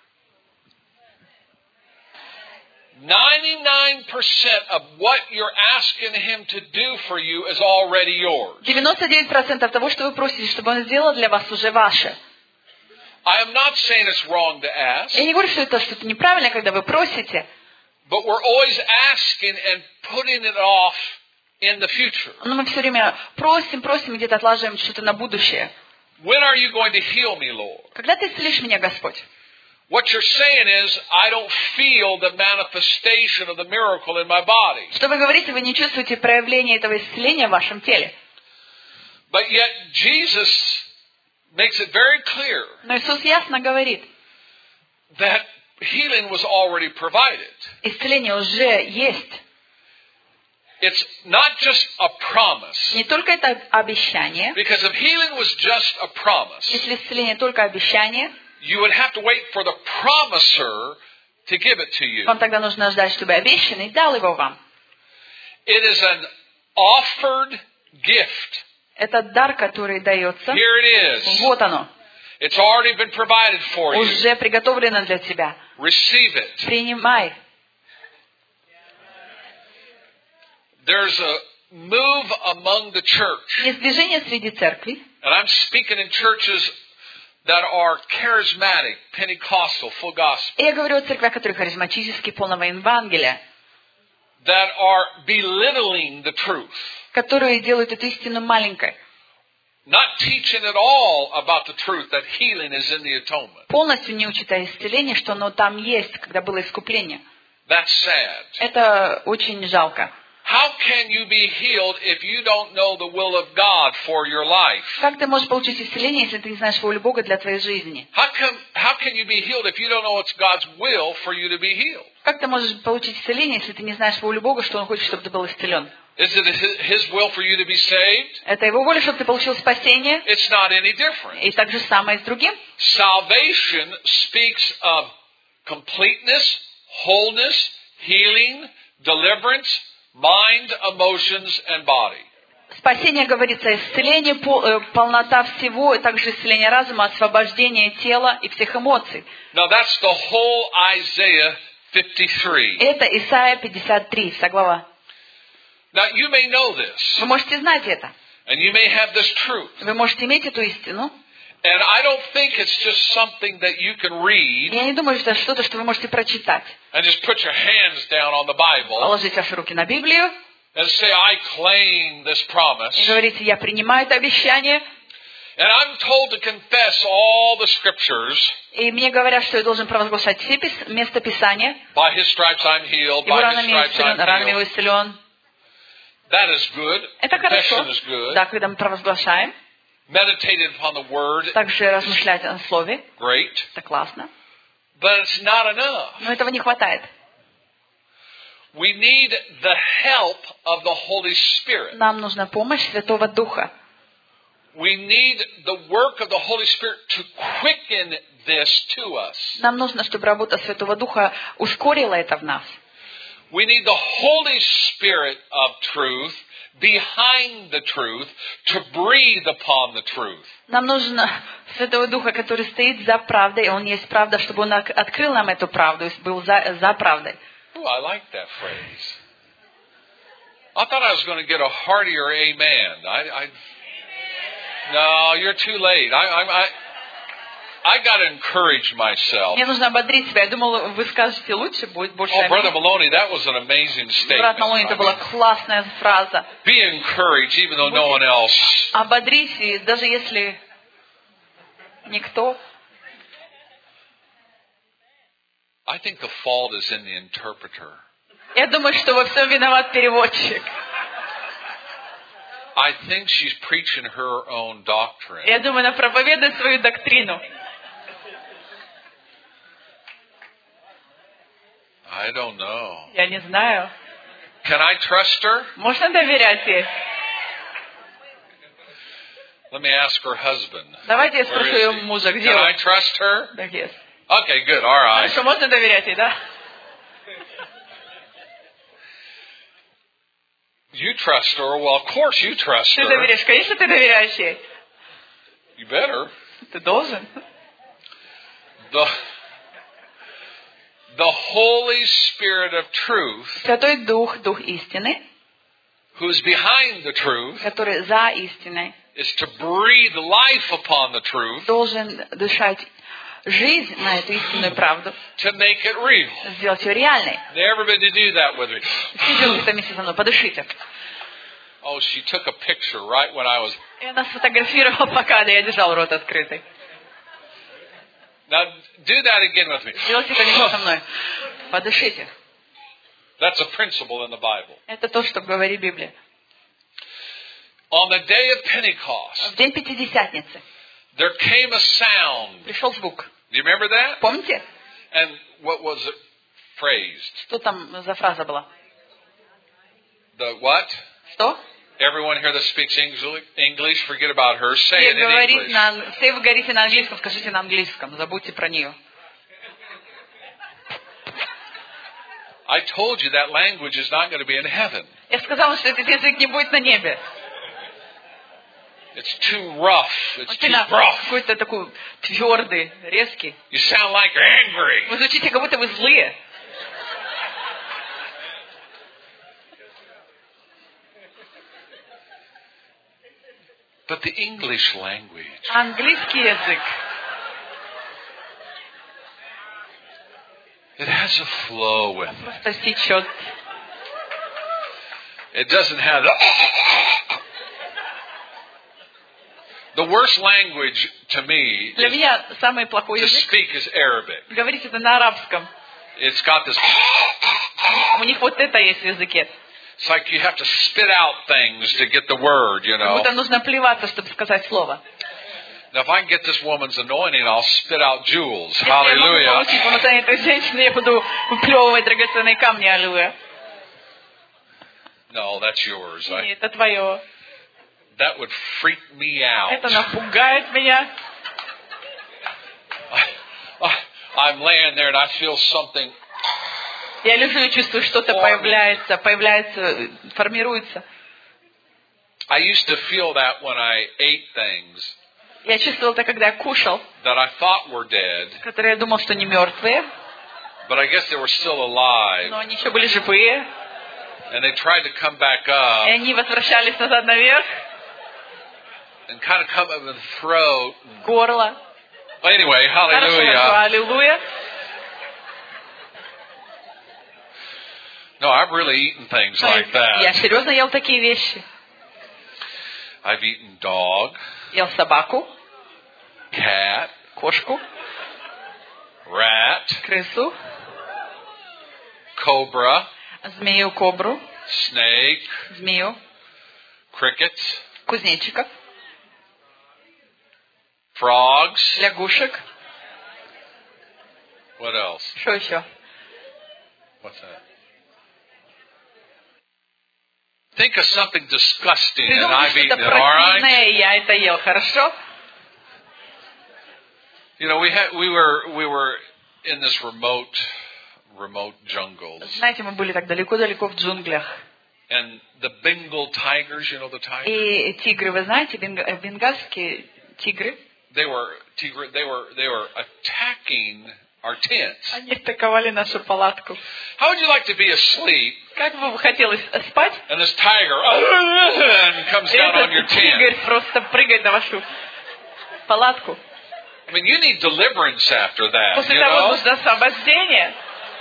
ninety-nine percent of what you're asking Him to do for you is already yours. девяносто девять процентов того, что вы просите, чтобы Он сделал для вас, уже ваше. I am not saying it's wrong to ask, Я не говорю, что это что-то неправильно, когда вы просите, but we're always asking and putting it off in the future. Но мы все время просим, просим, где-то отлаживаем что-то на будущее. When are you going to heal me, Lord? Когда ты исцелишь меня, Господь? What you're saying is, I don't feel the manifestation of the miracle in my body. Что вы говорите, вы не чувствуете проявления этого исцеления в вашем теле. But yet Jesus makes it very clear Но Иисус ясно говорит, that healing was already provided. исцеление уже есть. It's not just a promise. Не только это обещание. Because if healing was just a promise, Если исцеление только обещание, you would have to wait for the promiser to give it to you. вам тогда нужно ждать, чтобы обещанный дал его вам. It is an offered gift. Это дар, который дается. Here it is. Вот оно. It's already been provided for you. Уже приготовлено для тебя. Receive it. Принимай. There's a move among the church. Есть движение среди церкви. And I'm speaking in churches that are charismatic, Pentecostal, full gospel. И я говорю о церквях, которые харизматические, полного Евангелия. That are belittling the truth. Которые делают эту истину маленькой. Not teaching at all about the truth that healing is in the atonement. Полностью не учат о исцелении, что оно там есть, когда было искупление. That's sad. Это очень жалко. How can you be healed if you don't know the will of God for your life? Как ты можешь получить исцеление, если ты не знаешь волю Бога для твоей жизни? How can, how can you be healed if you don't know it's God's will for you to be healed? Как ты можешь получить исцеление, если ты не знаешь волю Бога, что Он хочет, чтобы ты был исцелен? Is it His will for you to be saved? Это Его воля, чтобы ты получил спасение. It's not any different. И так же самое с другим. Salvation speaks of completeness, wholeness, healing, deliverance, mind, emotions, and body. Спасение говорится о исцелении, полнота всего, и также исцеление разума, освобождение тела и всех эмоций. Now that's the whole Isaiah fifty-three. Это Исайя пятьдесят три, вся глава. Now you may know this, Вы можете знать это. and you may have this truth. Вы можете иметь эту истину. And I don't think it's just something that you can read Я не думаю, что это что-то, что вы можете прочитать. and just put your hands down on the Bible Положить ваши руки на Библию and say, I claim this promise. и говорите, я принимаю это обещание. And I'm told to confess all the scriptures. И мне говорят, что я должен провозглашать все пис- места Писания. By His stripes I'm healed. Его By His ранами я stripes исцелен, I'm ранами его healed. исцелен. That is good. Это хорошо. Confession is good. Да, когда мы провозглашаем. Meditated upon the Word. Также размышлять о Слове. Great. Это классно. But it's not enough. Но этого не хватает. We need the help of the Holy Spirit. Нам нужна помощь Святого Духа. We need the work of the Holy Spirit to quicken this to us. Нам нужно, чтобы работа Святого Духа ускорила это в нас. We need the Holy Spirit of truth behind the truth to breathe upon the truth. Нам нужно Святого Духа, который стоит за правдой, и Он есть правда, чтобы Он открыл нам эту правду и был за, за правдой. Oh, I like that phrase. I thought I was going to get a heartier amen. I, I, no, you're too late. I, I, I, I got to encourage myself. Мне нужно ободрить себя. Я думала, вы скажете лучше, будет больше. Oh, Brother Maloney, that was an amazing Брат statement. Малони, это I была mean, классная фраза. be encouraged even though no one else. Ободрись, даже если никто. I think the fault is in the interpreter. Я думаю, что во всем виноват переводчик. I think she's preaching her own doctrine. Я думаю, она проповедует свою доктрину. I don't know. Я не знаю. Can I trust her? Можно доверять ей? Let me ask her husband. Давайте я Where спрошу is ее he? мужа, где Can I он? trust her? Так есть. Okay, good. All right. Хорошо, можно доверять ей, да? You trust her? Well, of course you trust Ты her. доверяешь, конечно, ты доверяешь ей. You better. Ты должен. The, the Holy Spirit of truth, Святой Дух, Дух истины, who is behind the truth, который за истиной, is to breathe life upon the truth, должен дышать жизнь на эту истинную правду, to make it real. сделать ее реальной. Everybody do that with me. Все делают это вместе со мной, подышите. Oh, she took a picture right when I was... И она сфотографировала, пока я держал рот открытый. Now, do that again with me. Сделайте это со мной. Подышите. That's a principle in the Bible. Это то, что говорит Библия. On the day of Pentecost, В день Пятидесятницы there came a sound. пришел звук. Do you remember that? Помните? And what was it phrased? Что там за фраза была? The what? Что? Everyone here that speaks English, forget about her. Say Все, it in говорите English. на, все вы говорите на английском, скажите на английском. Забудьте про нее. I told you that language is not going to be in heaven. Я сказала, что этот язык не будет на небе. It's too rough. It's too Он rough. какой-то такой твердый, резкий. You sound like you're angry. Вы звучите, как будто вы злые. But the English language, Английский язык. it has a flow with it. Просто течет. It doesn't have the... The worst language to me Для is меня самый плохой to язык. speak is Arabic. Говорить это на арабском. It's got this... У них вот это есть в языке. It's like you have to spit out things to get the word, you Как know. будто нужно плеваться, чтобы сказать слово. Now, if I can get this woman's anointing, I'll spit out jewels. Если я могу Hallelujah. получить помазание этой женщины, я буду выплевывать драгоценные камни. Аллилуйя. No, that's yours. I, И это твое. that would freak me out. Это напугает меня. I, I, I'm laying there and I feel something. Я лежу и чувствую, что-то появляется, появляется, формируется. I used to feel that when I ate things Я чувствовал это, когда я кушал, that I thought were dead, которые я думал, что не мертвые, but I guess they were still alive. но они еще были живые. And they tried to come back И up они возвращались назад наверх, and kind of come up in the throat. горло. Anyway, Хорошо, хорошо, hallelujah. аллилуйя. No, I've really eaten things like Я that. серьезно ел такие вещи. I've eaten dog, Ел собаку, cat, кошку, rat, крысу, cobra, змею, кобру, snake, змею, crickets, кузнечика, frogs. лягушек. What else? Что еще? What's that? Think of something disgusting and Придумайте I've eaten что-то it, all right? противное, и я это ел, хорошо? You know, we had we were we were in this remote remote jungles, Знаете, мы были так далеко-далеко в джунглях. and the Bengal tigers, you know the tigers, И тигры, вы знаете, бенга- э, бенгальские тигры, they were tigre, they were they were attacking our tents. они атаковали нашу палатку. How would you like to be asleep Как бы вы хотелось спать? and this tiger and comes И down on your этот tent? тигр просто прыгает на вашу палатку. I mean, you need deliverance after that, После you того know. нужно освобождение.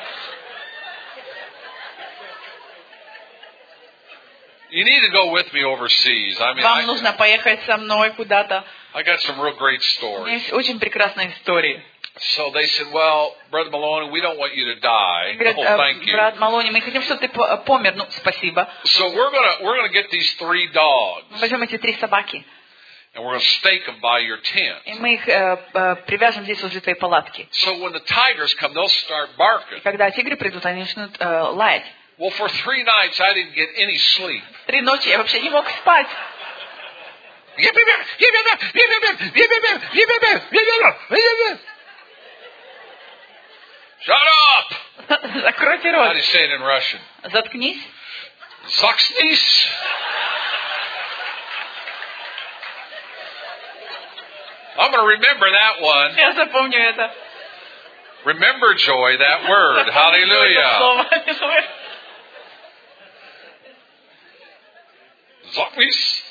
You need to go with me overseas. I mean, Вам I, нужно поехать со мной куда-то. I got some real great У меня stories. есть очень прекрасные истории. So they said, well, Brother Maloney, we don't want you to die. Говорят, Oh, «Э, thank you. брат Малони, мы хотим, чтобы ты по- помер. Ну, спасибо. So we're gonna we're gonna get these three dogs, Мы возьмем эти три собаки, and we're gonna stake them by your tent. и мы их э, э, привяжем здесь возле твоей палатки. So when the tigers come, they'll start barking. Когда тигры придут, они начнут э, лаять. Well, for three nights I didn't get any sleep. Три ночи я вообще не мог спать. Shut up! Закройте How do рот. you say it in Russian? Заткнись. Zaksnis? I'm going to remember that one. Я запомню это. Remember, Joy, that word. Это Hallelujah. слово. Аллилуйя. Zaksnis?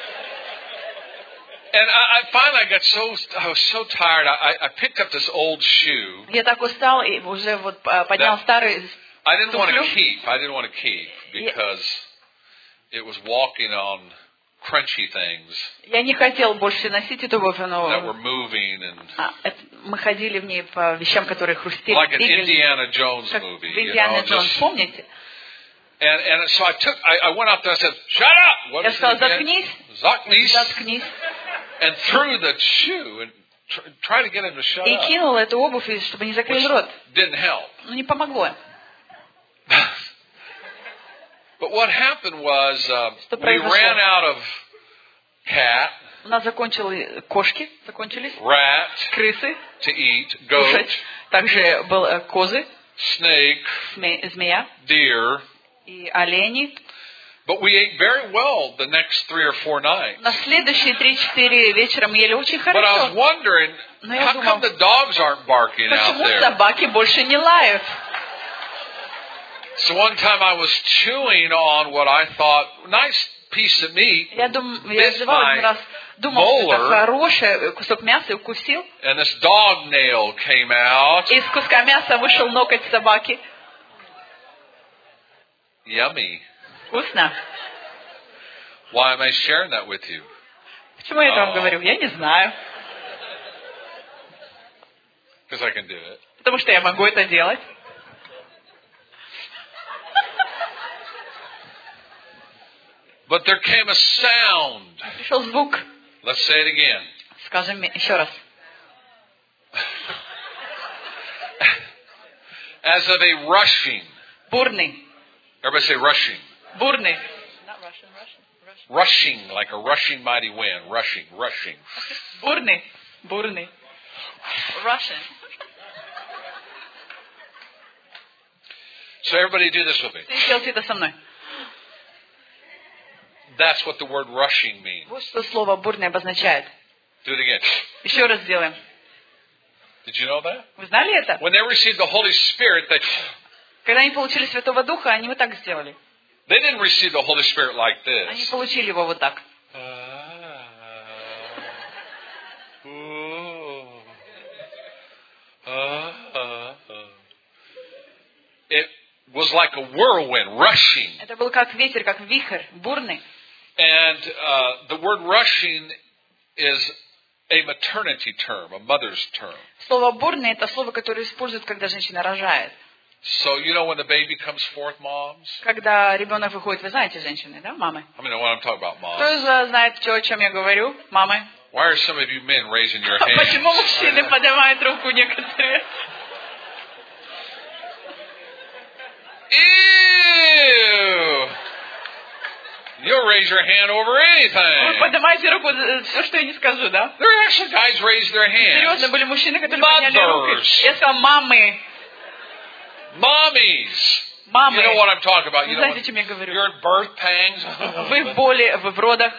And I, I finally I got so I was so tired. I, I picked up this old shoe. Я так устал и уже вот э, поднял Да. старый. I didn't want to Туфлю? keep. I didn't want to keep because it was walking on crunchy things Я не хотел больше носить эту обувь, that were но moving and а, это- мы ходили в ней по вещам, которые хрустели, like an двигались, Indiana Jones как movie, в you Индиане know, Джонс, just, помните? and, and so I took, I, I went out there and said, shut up! What Я is it сказала, again? заткнись, Zatknis, заткнись. and threw the shoe and tr- tried to get him to shut И up, кинула эту обувь, и чтобы не закрыл which рот. didn't help. Ну, не помогло. But what happened was uh, Что we произошло? ran out of cat, У нас закончились кошки, закончились, rat крысы, to eat, goat, кушать. Также был э, козы, snake, сме- змея deer. и олени. But we ate very well the next three or four nights. На следующие три-четыре вечера мы ели очень But I was хорошо. wondering, Но я how думал, come the dogs aren't barking out Почему there? собаки больше не лают? So one time I was chewing on what I thought, nice piece of meat, Я, дум, я bit жевала my один раз, думал, что это molar, хороший кусок мяса, и укусил. and this dog nail came out. И из куска мяса вышел ноготь собаки. Yummy. Вкусно. Why am I sharing that with you? Почему я это вам Oh. говорю? Я не знаю. Because I can do it. Потому что я могу это делать. But there came a sound. Пришел звук. Let's say it again. Скажем мне еще раз. As of a rushing. Бурный. Everybody say rushing. Бурный. Rushing, like a rushing mighty wind. Rushing, rushing. Бурный. Бурный. Russian. So everybody do this with me. Сделайте это со мной. That's what the word rushing means. Вот что слово бурный обозначает. Do it again. Еще раз сделаем. Did you know that? Вы знали это? When they received the Holy Spirit, they, Когда они получили Святого Духа, они вот так сделали. they didn't receive the Holy Spirit like Они this. получили его вот так. It was like a whirlwind rushing. Это был как ветер, как вихрь, бурный. And uh, the word rushing is a maternity term, a mother's term. Слово бурный – это слово, которое используют, когда женщина рожает. So you know when the baby comes forth, moms? Когда ребенок выходит, вы знаете женщины, да, мамы? I mean, what I'm talking about, Кто moms. из вас знает, что, о чем я говорю? Мамы. Why are some of you men raising your Почему hands? мужчины поднимают руку некоторые? Ew! You'll raise your hand over Вы anything. поднимаете руку, за все, что я не скажу, да? There are actually guys raised their Серьезно, hands. были мужчины, которые подняли руку. Mothers. Я сказала, мамы, Mommies. мамы. You know what I'm talking about. Вы You know, знаете, when о чем я говорю? you're in birth Вы в pangs. боли, вы в родах.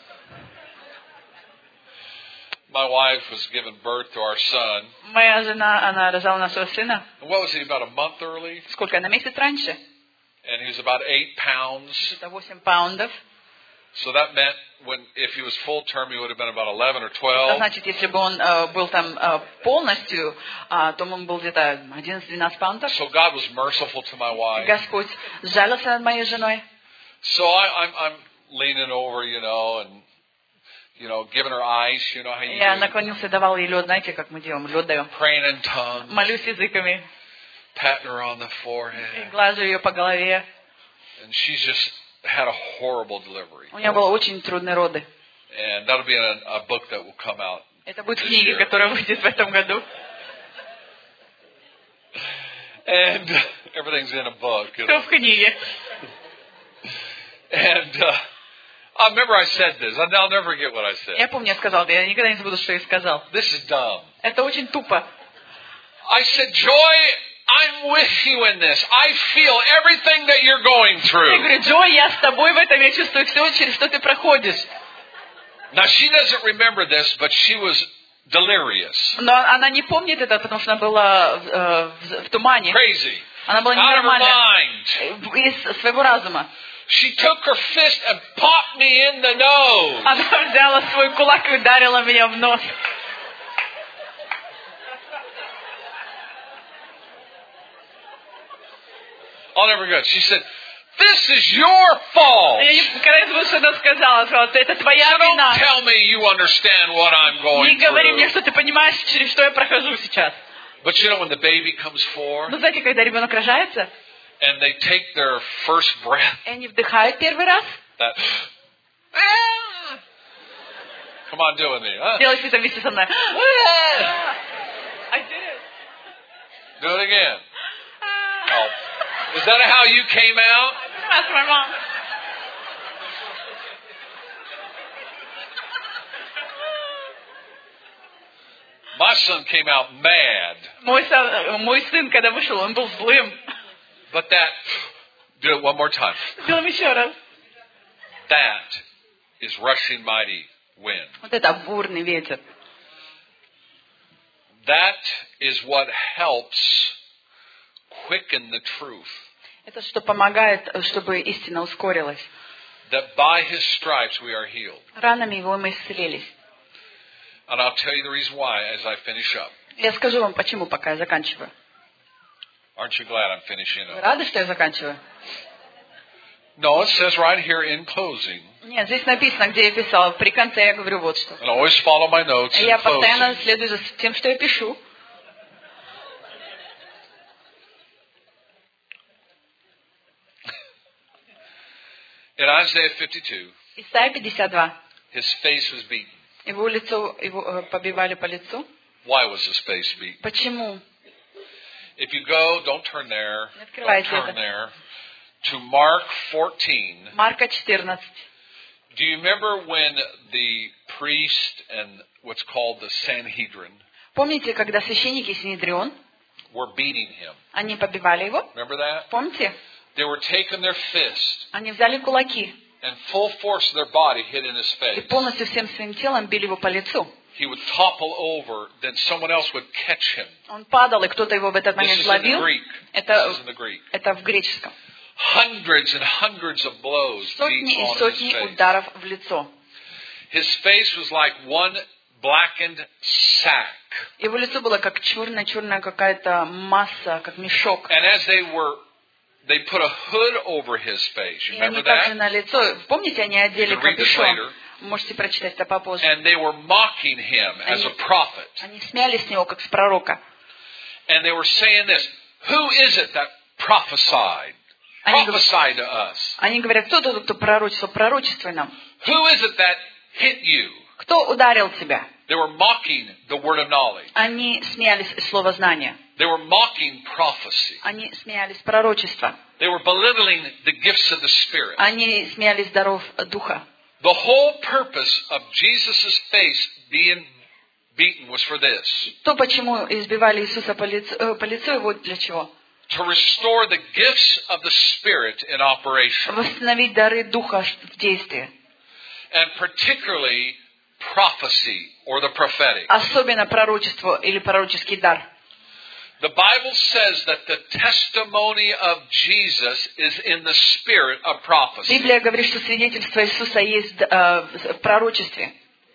My wife was giving birth to our son. Моя жена, она рожала нашего сына. And what was he, about a month early? Сколько? На месяц раньше? And he was about eight pounds. Это восемь паундов. So that meant when if he was full term, he would have been about eleven or Это twelve. значит, если бы он э, был там э, полностью, э, то он был где-то одиннадцать-двенадцать паундов. So God was merciful to my wife. Господь сжалился над моей женой. So I, I'm, I'm leaning over, you know, and you know, giving her ice. You know how you Я do. наклонился, давал ей лед. Знаете, как мы делаем? Лед даем. Praying in tongues, Молюсь языками. patting her on the И forehead, глажу ее по голове. and she's just had a horrible delivery. У нее были очень трудные роды. And that'll be in a, a book that will come out. Это будет This книга, year. которая выйдет в этом году. And everything's in a book. you Все know. в книге. And uh, I remember I said this. I'll never forget what I said. Я помню, я сказал, я никогда не забуду, что я сказал. This is dumb. Это очень тупо. I said, Joy, I'm with you in this. I feel everything that you're going Я through. говорю, Джой, я с тобой в этом, я чувствую все, через что ты проходишь. Now, she doesn't remember this, but she was delirious, Но она не помнит это, потому что она была в, э, в- в тумане. crazy, Она была out of her ненормальна. mind. Из своего разума. She took her fist and popped me in the nose. Она взяла свой кулак и ударила меня в нос. I'll never forget. She said, this is your fault. Я не когда я слышу, что она сказала, сказала, это твоя So don't вина. tell me you understand what I'm Не going говори мне, through. что ты понимаешь, через что я прохожу сейчас. But you know when the baby comes forth Ну, знаете, когда ребенок рожается, and they take their first breath, и они вдыхают первый раз, that come on, do it with me. Huh? делайте это вместе со мной. I did it. Do it again. Oh. Is that how you came out? That's my mom. My son came out mad. Мой сын, мой сын, когда вышел, он был злым. But that, do it one more time. Сделаем еще раз. That is rushing mighty wind. Вот это бурный ветер. That is what helps quicken the truth. Это что помогает, чтобы истина ускорилась. That by his stripes we are healed. Ранами его мы исцелились. And I'll tell you the reason why as I finish up. Я скажу вам, почему, пока я заканчиваю. Aren't you glad I'm finishing Вы up? рады, что я заканчиваю? No, it says right here in closing. Нет, здесь написано, где я писала. При конце я говорю вот что. And always follow my notes in Я постоянно closing. следую за тем, что я пишу. In Isaiah fifty-two, Исайя пятьдесят два. his face was beaten. Его лицо, его э, побивали по лицу. Why was his face beaten? Почему? If you go, don't turn there. Не Don't открывайте turn это. there. To Mark fourteen. Марка четырнадцать. Do you remember when the priest and what's called the Sanhedrin Помните, когда священники Синедрион, were beating him? они побивали его? Remember that? Помните? They were taking their fist Они взяли кулаки and full force of their body hit in his и face. полностью всем своим телом били его по лицу. He would topple over, then someone else would catch him. Он падал, и кто-то его в этот This момент is in the ловил. Greek. This Это, is in the Greek. это в греческом. Hundreds and hundreds of blows beat Сотни и on his сотни face. ударов в лицо. His face was like one blackened sack. Его лицо было как черная-черная какая-то масса, как мешок. And as they were, they put a hood over his face. You И они remember также that? на лицо, помните, они одели You can read this капюшон. later. Можете прочитать это попозже. And they were mocking him as a prophet. Они смеялись с него, как с пророка. And they were saying this, who is it that prophesied? Они, Prophesied to us. они говорят, кто тот, кто пророчествовал, пророчествуй нам. Who is it that hit you? Кто ударил тебя? They were mocking the word of knowledge. Они смеялись из слова знания. They were mocking prophecy. Они смеялись пророчества. They were belittling the gifts of the Spirit. Они смеялись даров Духа. The whole purpose of Jesus' face being beaten was for this. То, почему избивали Иисуса по лицу, э, по лицу его, для чего? To restore the gifts of the Spirit in operation. Восстановить дары Духа в действии. And particularly prophecy or the prophetic. Особенно пророчество или пророческий дар. The Bible says that the testimony of Jesus is in the spirit of prophecy. Библия говорит, что свидетельство Иисуса есть э, в пророчестве.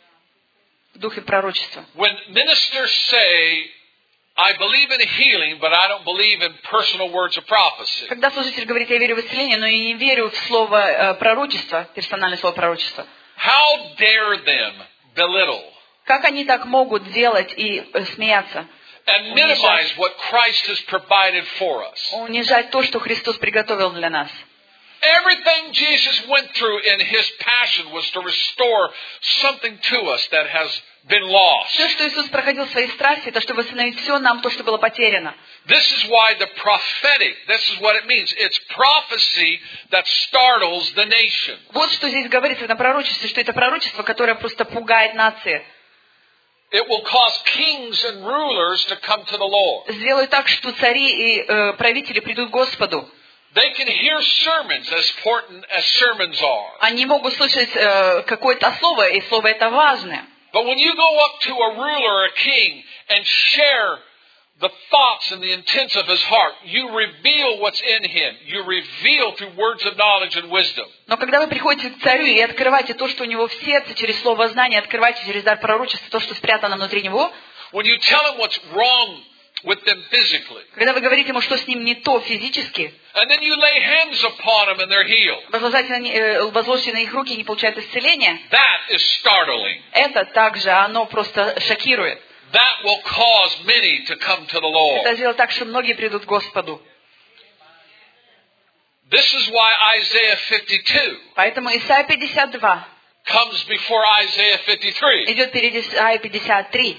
В духе пророчества. When ministers say, I believe in healing, but I don't believe in personal words of prophecy. Когда служитель говорит, я верю в исцеление, но я не верю в слово э, пророчество, персональное слово пророчество. How dare them belittle Как они так могут делать и э, смеяться? and minimize what Christ has provided for us? Унижать то, что Христос приготовил для нас. Everything Jesus went through in His passion was to restore something to us that has been lost. Все, что Иисус проходил в своей страсти, это чтобы восстановить все нам, то, что было потеряно. This is why the prophetic, this is what it means. It's prophecy that startles the nation. Вот что здесь говорится на пророчестве, что это пророчество, которое просто пугает нации. It will cause kings and rulers to come to the Lord. Сделают так, что цари и э, правители придут к Господу. They can hear sermons as important as sermons are. Они могут слышать э, какое-то слово, и слово это важное. But when you go up to a ruler or a king and share the thoughts and the intents of his heart, you reveal what's in him. You reveal through words of knowledge and wisdom. Но когда вы приходите к царю и открываете то, что у него в сердце, через слово знания, открываете через дар пророчества то, что спрятано внутри него, When you tell him what's wrong with them physically. Когда вы говорите ему, что с ним не то физически, And then you lay hands upon them and they're healed. возложите на, э, возложите на их руки и не получают исцеления, That is startling. это также, оно просто шокирует. That will cause many to come to the Lord. Это сделает так, что многие придут к Господу. This is why Isaiah fifty-two Поэтому Исайя пятьдесят два comes before Isaiah fifty-three. идет перед Исайей пятьдесят три.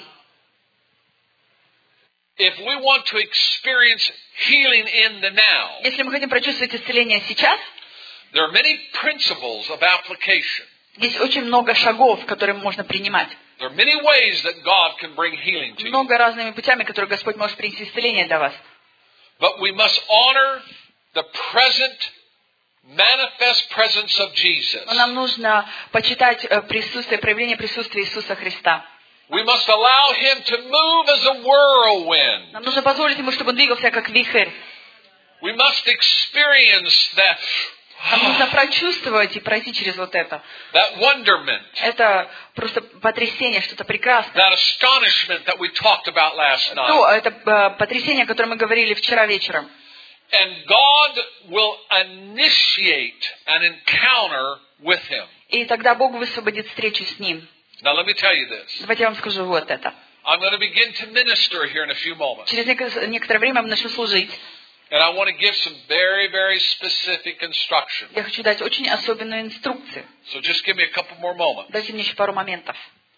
If we want to experience healing in the now, Если мы хотим прочувствовать исцеление сейчас, there are many principles of application. здесь очень много шагов, которые можно принимать. There are many ways that God can bring healing to you. Много разными путями, которые Господь может принести исцеление для вас. But we must honor the present manifest presence of Jesus. Но нам нужно почитать э, присутствие, проявление присутствия Иисуса Христа. We must allow Him to move as a whirlwind. Нам нужно позволить Ему, чтобы Он двигался как вихрь. We must experience that, Нам нужно прочувствовать и пройти через вот это. that wonderment, Это просто потрясение, что-то прекрасное. that astonishment that we talked about last То, night. это э, потрясение, о котором мы говорили вчера вечером. And God will initiate an encounter with Him. И тогда Бог высвободит встречу с Ним. Now let me tell you this. Давайте я вам скажу вот это. I'm going to begin to minister here in a few moments. Через нек- некоторое время я начну служить. And I want to give some very, very specific instruction. Я хочу дать очень особенную инструкцию. So just give me a couple more moments. Дайте мне еще пару моментов.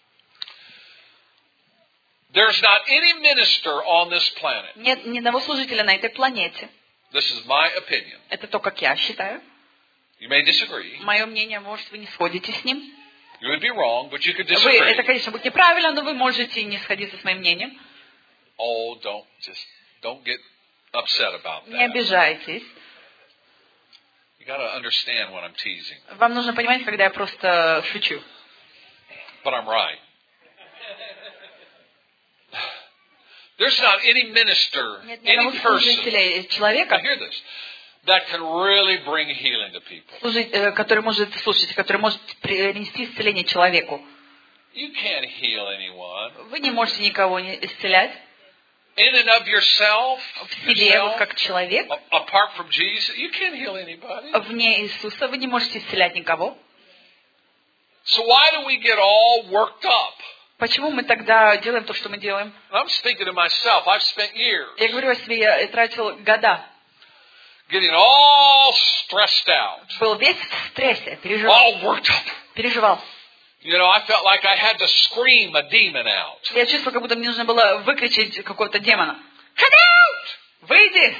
There's not any minister on this planet. Нет ни одного служителя на этой планете. This is my opinion. Это то, как я считаю. You may disagree. Мое мнение, может, вы не сходите с ним. You would be wrong, but you could Вы, disagree. это, конечно, будет неправильно, но вы можете не сходиться с моим мнением. Oh, don't just don't get upset about Не that. обижайтесь. You got to understand when I'm teasing. Вам нужно понимать, когда я просто шучу. But I'm right. There's not any minister, Нет ни одного any person, служителя, now человека, hear this, that can really bring healing to people. служить, э, который может слушать, который может принести исцеление человеку. You can't heal anyone. Вы не можете никого не исцелять In and of yourself, в себе, вот yourself, как человек. a- apart from Jesus, you can't heal anybody. Вне Иисуса вы не можете исцелять никого. So why do we get all worked up? Почему мы тогда делаем то, что мы делаем? And I'm speaking to myself. I've spent years Я говорю о себе, я тратил года. getting all stressed out, Был весь в стрессе, переживал. all worked up. Переживал. You know, I felt like I had to scream a demon out. Я чувствовал, как будто мне нужно было выкричать какого-то демона. Come out! Выйди!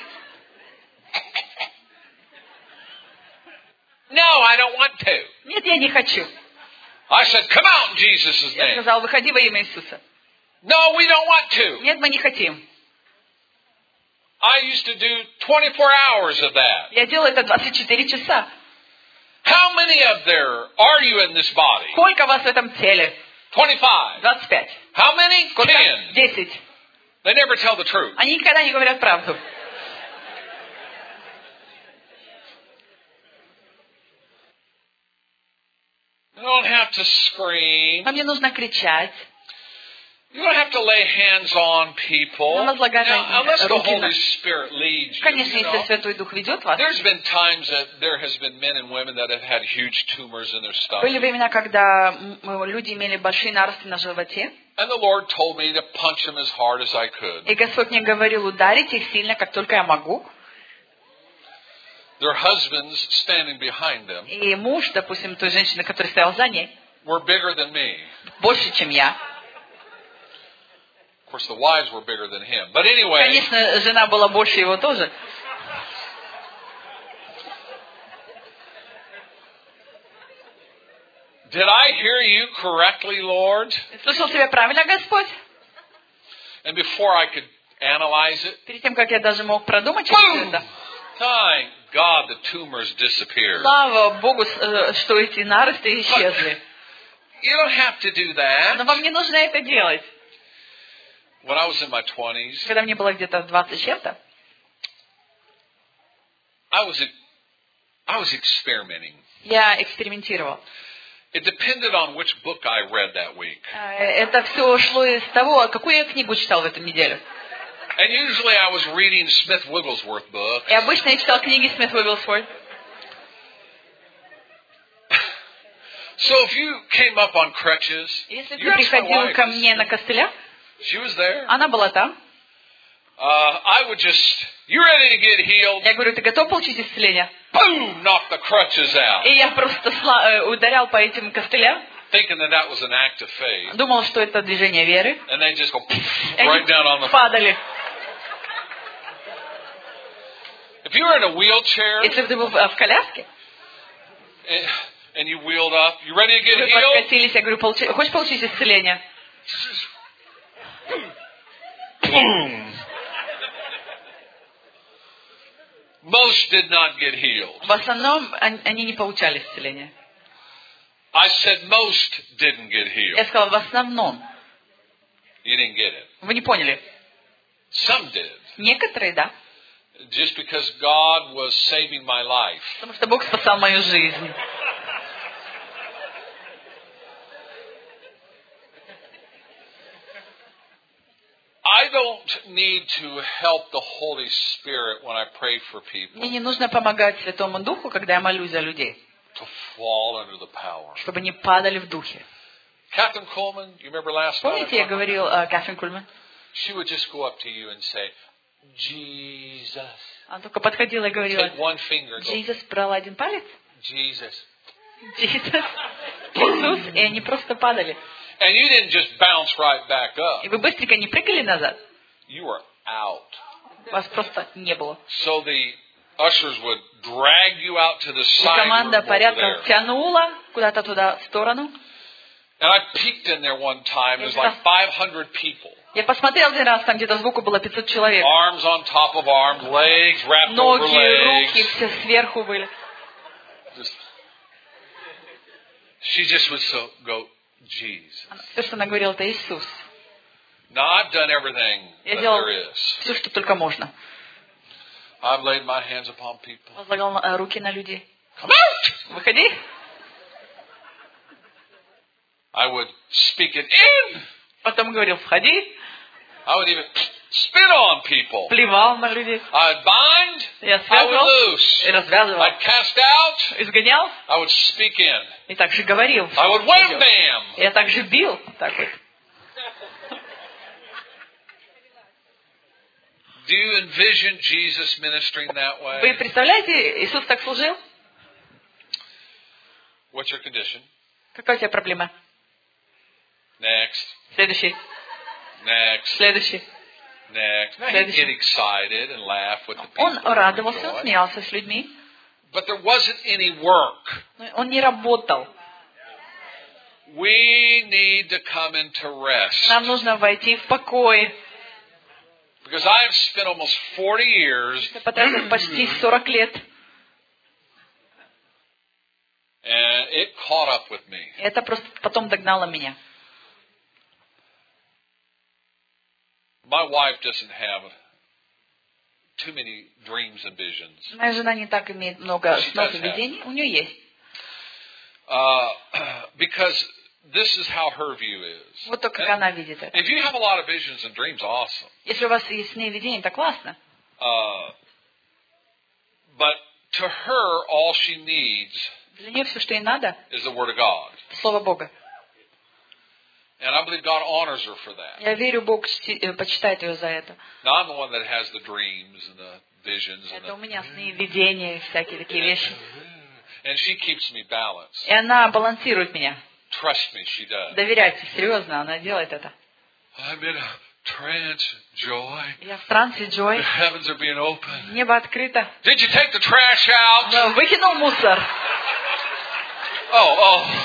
No, I don't want to. Нет, я не хочу. I said, come out in Jesus' Я name. сказал, выходи во имя Иисуса. No, we don't want to. Нет, мы не хотим. I used to do twenty-four hours of that. Я делал это двадцать четыре часа. How many of there are you in this body? Сколько вас в этом теле? twenty-five. двадцать пять. How many? Сколько? ten. десять. They never tell the truth. Они никогда не говорят правду. You don't have to scream. Вам не нужно кричать. You don't have to lay hands on people. Не возлагать на Now, unless the руки на- Holy Spirit leads you. Конечно, you если know. Святой Дух ведет вас. There's been times that there has been men and women that have had huge tumors in their Были stomach. времена, когда м, люди имели большие наросты на животе, And the Lord told me to punch them as hard as I could. и Господь мне говорил ударить их сильно, как только я могу. Their husbands standing behind them И муж, допустим, той женщины, которая стояла за ней, were bigger than me. больше, чем я. Of course, the wives were bigger than him. But anyway, Конечно, жена была больше его тоже. did I hear you correctly, Lord? Слышал тебя правильно, Господь? And before I could analyze it, Перед тем, как я даже мог продумать все это. thank God the tumors disappeared. Слава Богу, э, что эти наросты исчезли. You don't have to do that. Но вам не нужно это делать. When I was in my twenties, Когда мне было где-то двадцать с чем-то, I was I was experimenting. я экспериментировал. It depended on which book I read that week. Э, Это все шло из того, какую я книгу читал в эту неделю. And usually I was reading Smith Wigglesworth books. И обычно я читал книги Смит Уигглсворт. So if you came up on crutches, Если you ты asked my приходил wife, ко мне на костылях, she was there. она была там. Uh, I would just, you ready to get healed? Я говорю, ты готов получить исцеление? Boom, knock the crutches out. И я просто сла- э, ударял по этим костылям, Thinking that that was an act of faith. думал, что это движение веры. And they just go И right down on они the... падали. If you were in a wheelchair Если бы ты был в, в коляске, and, and you wheeled up, you ready to get вы healed? подкатились, я говорю, получи, хочешь получить исцеление? Boom. Most did not get healed. В основном они, они не получали исцеления. I said most didn't get Я healed. сказал, в основном. You didn't get it. Вы не поняли. Some did. Некоторые, да. Just because God was saving my life. Потому что Бог спасал мою жизнь. I don't need to help the Holy Spirit when I pray for people Мне не нужно помогать Святому Духу, когда я молюсь за людей, to fall under the power. чтобы не падали в духе. Catherine Coleman, you remember last night? Помните, я говорил о Кэтрин Кульман? She would just go up to you and say, Jesus. Она только подходила и говорила, Take one finger and go, Иисус брал один палец, Jesus. Иисус, Иисус, и они просто падали. And you didn't just bounce right back up. И вы быстренько не прыгали назад, You were out. вас просто не было. So the ushers would drag you out to the И side команда room over порядка there. тянула куда-то туда, в сторону. And I peeked in there one time. It was like five hundred people. Я посмотрел один раз, там где-то сбоку было пятьсот человек. Arms on top of arms, legs wrapped over Ноги, руки, legs. все сверху были. Just, she just would so go, Jesus. Все, что она говорила, это Иисус. Now I've done everything Я that делал there is. все, что только можно. I've laid my hands upon people. Возлагал э, руки на людей. Come out! Выходи. I would speak it in. Потом говорил, входи. I would even spit on people. Плевал на людей. I'd bind. Я I would связывал loose. и развязывал. I'd cast out. Изгонял I would speak in. и также говорил. I would wham them. Я также бил. Так вот. Do you envision Jesus ministering that way? Вы представляете, Иисус так служил? What's your condition? Какая у тебя проблема? Next. Следующий. Next. Следующий. Next. Now, he'd Следующий. get excited and laugh with the people. Он радовался, он Enjoy. смеялся с людьми. But there wasn't any work. Но он не работал. We need to come into rest. Нам нужно войти в покой. Because I have spent almost forty years Я потратил почти сорок лет. and it caught up with me. Это просто потом догнало меня. My wife doesn't have too many dreams and visions. Моя жена не так имеет много снов и видений. У нее есть. Uh, because this is how her view is. Вот то, как она видит это. If you have a lot of visions and dreams, awesome. Если у вас есть сны и видения, это классно. Uh, but to her, all she needs Для нее все, что ей надо, is the Word of God. Слово Бога. And I believe God honors her for that. Я верю, Бог чти- э, почитает ее за это. Now, I'm the one that has the dreams and the visions. And, Это у the, меня сны и видения, и всякие такие вещи. and she keeps me balanced. И она балансирует меня. Trust me, she does. Доверяйте, серьезно, она делает это. I'm in a trance, Joy. Я в трансе, The Джой. heavens are being opened. Небо открыто. Did you take the trash out? Но выкинул мусор. Oh, oh.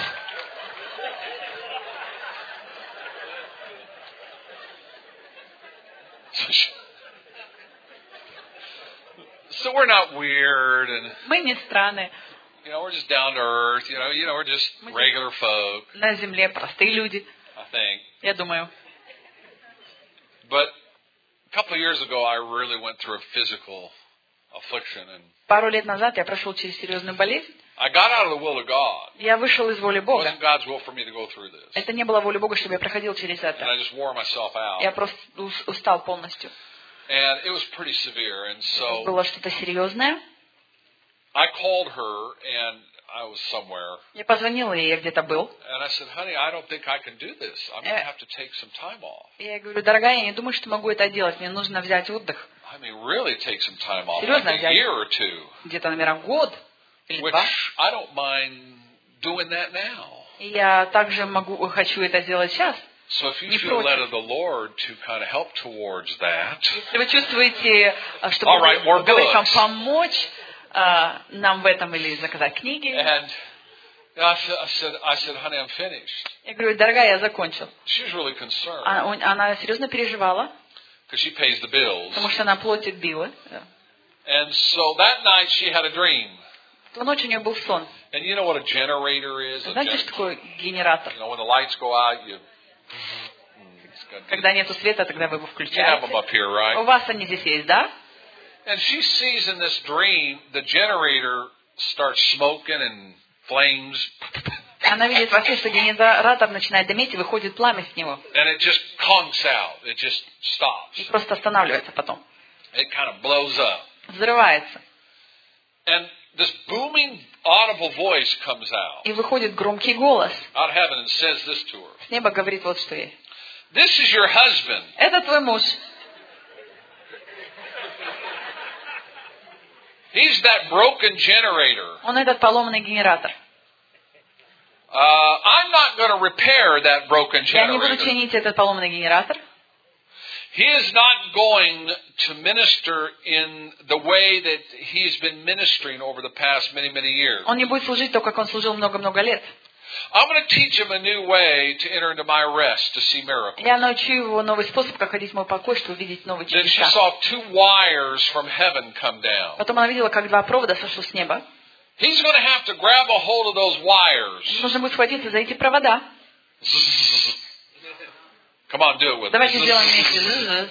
So we're not weird, and Мы не страны. you know we're just down to earth. You know, you know we're just regular folk. На земле простые люди, I think. я думаю. But a couple of years ago, I really went through a physical affliction, and Пару лет назад я прошел через серьезную болезнь. I got out of the will of God. Я вышел из воли It Бога. wasn't God's will for me to go through this, Это не было воля Бога, чтобы я проходил через and I это. just wore myself out. Я просто ус- устал полностью. And it was pretty severe. And so Было что-то серьезное. I called her, and I was somewhere. Я позвонила ей, я где-то был. And I said, honey, I don't think I can do this. I'm going to have to take some time off. И я говорю, дорогая, я не думаю, что могу это делать. Мне нужно взять отдых. I mean, really take some time off, Серьезно like a взять year or two. где-то, наверное, год или Which два. I don't mind doing that now. И я также могу, хочу это сделать сейчас. So if you Не feel led против. of the Lord to kind of help towards that, Если вы чувствуете, что All right, more Бог говорит вам books. помочь а, нам в этом или заказать книги, and I said, I said, I said, honey, I'm finished. я говорю, дорогая, я закончил. She was really concerned Она, он- она серьезно переживала, because she pays the bills. потому что она платит биллы. And so that night she had a dream. Ту ночь у нее был сон. And you know what a generator is? A Знаете, gen- что такое генератор? you know, when the lights go out, you. It's got- Когда нету света, тогда вы его You have them включаете. up here, У right? вас они здесь есть, да? And she sees in this dream the generator starts smoking and flames, Она видит во сне, что генератор начинает дымить, и выходит пламя с него. and it just conks out. It just stops. И просто останавливается потом. It kind of blows up. Взрывается. And this booming, audible voice comes out И выходит громкий голос. out of heaven and says this to her. С неба говорит вот что ей. This is your husband. Это твой муж. He's that broken generator. Он этот поломанный генератор. Uh, I'm not going to repair that broken Я не буду generator. чинить этот поломанный генератор. He is not going to minister in the way that he's been ministering over the past many, many years. Он не будет служить то, как он служил много-много лет. I'm going to teach him a new way to enter into my rest to see miracles. Я научу его новый способ, как ходить в мой покой, чтобы увидеть новые Then she чудеса. saw two wires from heaven come down. Потом она видела, как два провода сошло с неба. He's going to have to grab a hold of those wires. Нужно будет схватиться за эти провода. Come on, do it with Давайте сделаем me. вместе.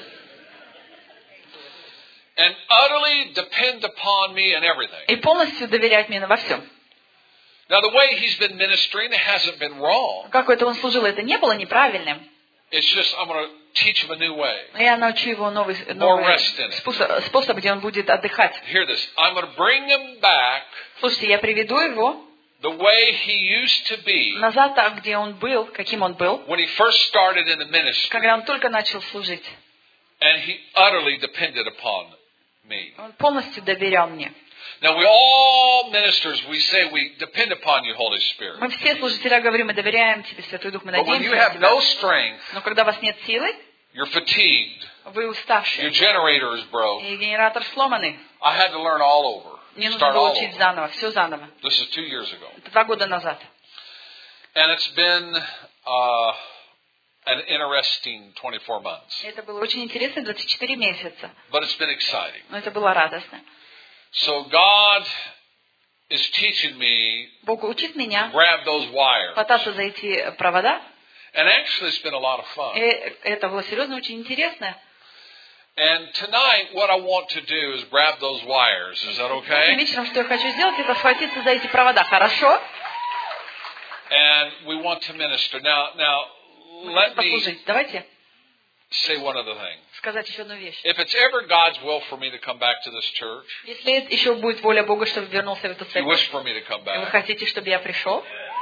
And utterly depend upon me and everything. И полностью доверять мне во всем. Now, the way he's been ministering hasn't been wrong. Как это он служил, это не было неправильным. It's just I'm going to teach him a new way. Но я научу его новый, More новый rest in it. способ, способ, где он будет отдыхать. Hear this. I'm going to bring him back Слушайте, я приведу его the way he used to be назад, там, где он был, каким он был, when he first started in the ministry. когда он только начал служить. And he utterly depended upon me. Он полностью доверял мне. Now, we all ministers, we say we depend upon you, Holy Spirit. Мы все служители говорим, мы доверяем тебе, Святой Дух, мы But when you надеемся на have no тебя. strength, Но когда у вас нет силы, you're fatigued, вы your уставшие, generator is broke, и генератор сломанный. I had to learn all over. Мне нужно Start было all учить over. заново, все заново. This is two years ago. Это два года назад. And it's been uh, an interesting twenty-four months. И это было очень интересно, двадцать четыре месяца. But it's been exciting. Но это было радостно. So God is teaching me Бог учит меня grab those wires. хвататься за эти провода. And actually it's been a lot of fun. И это было серьезно, очень интересно. And tonight what I want to do is grab those wires. Is that И okay? вечером, что я хочу сделать, это схватиться за эти провода. Хорошо? And we want to minister. Now, now Мы let хотим me послужить. Давайте say one other thing. сказать еще одну вещь. If it's ever God's will for me to come back to this church, Если еще будет воля Бога, чтобы вернулся в эту you церковь, wish for me to come и вы back. хотите, чтобы я пришел,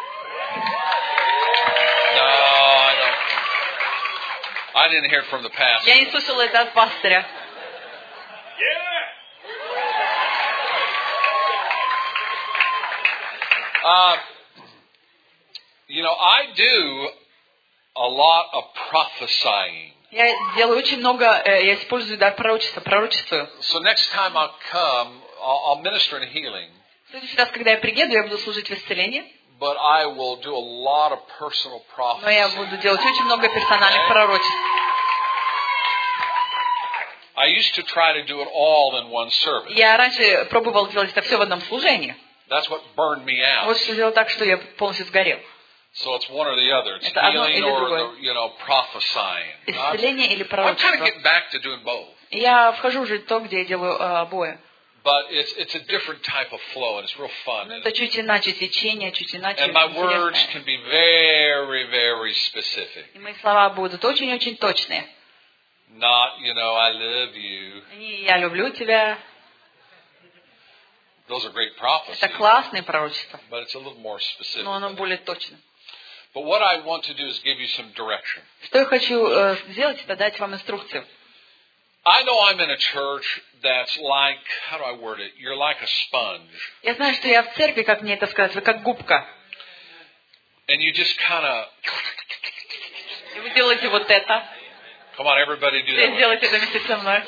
No, I don't. I didn't hear it from the pastor. я не слышала это от пастыря. Uh, you know, I do a lot of prophesying. Я делаю очень много, э, я использую дар пророчества, пророчествую. So next time I come, I'll, I'll minister in healing, В следующий раз, когда я приеду, я буду служить в исцелении, but I will do a lot of personal но я prophecy. буду делать очень много персональных пророчеств. I used to try to do it all in one service. Я раньше пробовал делать это все в одном служении. That's what burned me out. Вот что сделал так, что я полностью сгорел. So it's one or the other. It's Это одно healing или or, другое. the, you know, prophesying. I'm, Исцеление или I'm kind of пророчество. getting back to doing both. Я вхожу уже в то, где я делаю э, обои. But it's it's a different type of flow, and it's real fun. Но And, это чуть иначе течение, чуть иначе and my words интересное. can be very, very specific. И мои слова будут очень-очень точные. not, you know, I love you. Не «я люблю тебя». Those are great prophecies, Это классные пророчества, but it's a little more specific. но оно than that. более точно. But what I want to do is give you some direction. Что я хочу э, сделать, это дать вам инструкцию. I know I'm in a church that's like, how do I word it? You're like a sponge. Я знаю, что я в церкви, как мне это сказать, вы как губка. And you just kind of, И вы делаете вот это. come on, everybody do И that. сделайте это вместе со мной.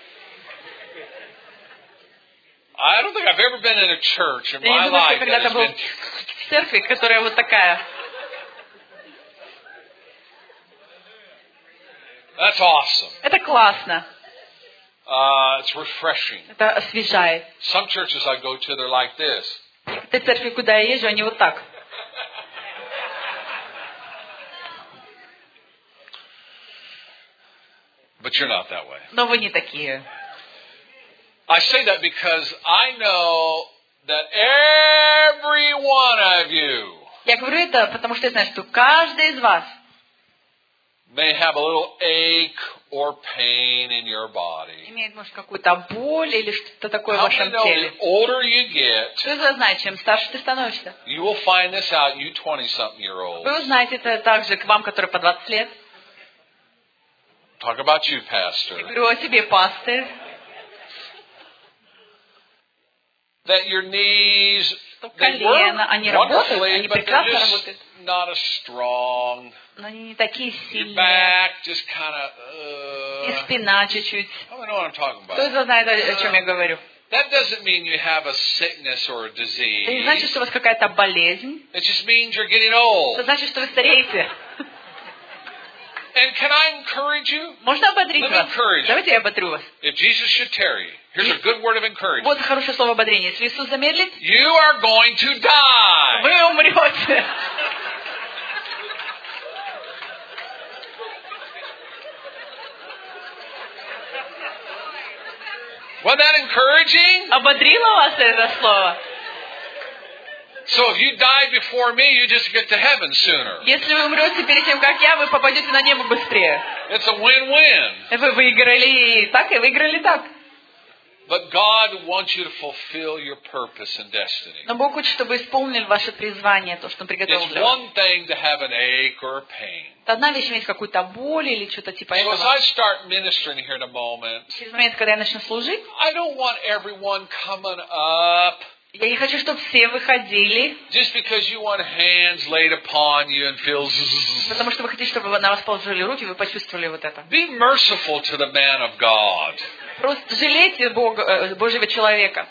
I don't think I've ever been in a church in Я не my думаю, что life that когда-то has был been... в церкви, которая вот такая. That's awesome. Это классно. Uh, it's refreshing. Это освежает. Some churches I go to, they're like this. В той церкви, куда я езжу, они вот так. But you're not that way. Но вы не такие. I say that because I know that every one of you Я говорю это, потому что я знаю, что каждый из вас may have a little ache or pain in your body. имеет, может, какую-то боль или что-то такое в How many вашем know теле. the older you get, Что это знает, чем старше ты становишься? you will find this out, you twenty-something-year-olds. Вы узнаете это также к вам, которые по двадцать лет. Talk about you, Я Pastor. говорю о тебе, пастырь. That your knees, Что they колено, они work работают, wonderfully, они but they're прекрасно just работают. not as strong. Но они не такие Your сильные. back just kind of, И uh, спина чуть-чуть. I don't know what I'm talking Кто about. из вас знает, о чем я говорю? That doesn't mean you have a sickness or a Это не значит, disease. что у вас какая-то болезнь. It just means you're getting Это old. значит, что вы стареете. And can I encourage you? Можно ободрить Let me вас? encourage you. Давайте я ободрю вас. If Jesus should tarry, here's a good word of encouragement. Вот хорошее слово ободрения. Если Иисус замедлит, You are going to die. вы умрете. Wasn't that encouraging? Ободрило вас это слово? So if you die before me, you just get to heaven sooner. Если вы умрете перед тем, как я, вы попадете на небо быстрее. It's a win-win. Вы выиграли и так, и выиграли так. But God wants you to fulfill your purpose and destiny. Но Бог хочет, чтобы вы исполнили ваше призвание, то, что Он приготовил It's для вас. one thing to have an ache or a pain. Это одна вещь иметь какую-то боль или что-то типа So as этого. I start ministering here in a moment, Через момент, когда я начну служить, I don't want everyone coming up я не хочу, чтобы все выходили, just because you want hands laid upon you and feel zzz. потому что вы хотите, чтобы на вас положили руки, вы почувствовали вот это. Be merciful to the man of God. Просто жалейте Бога, э, Божьего человека.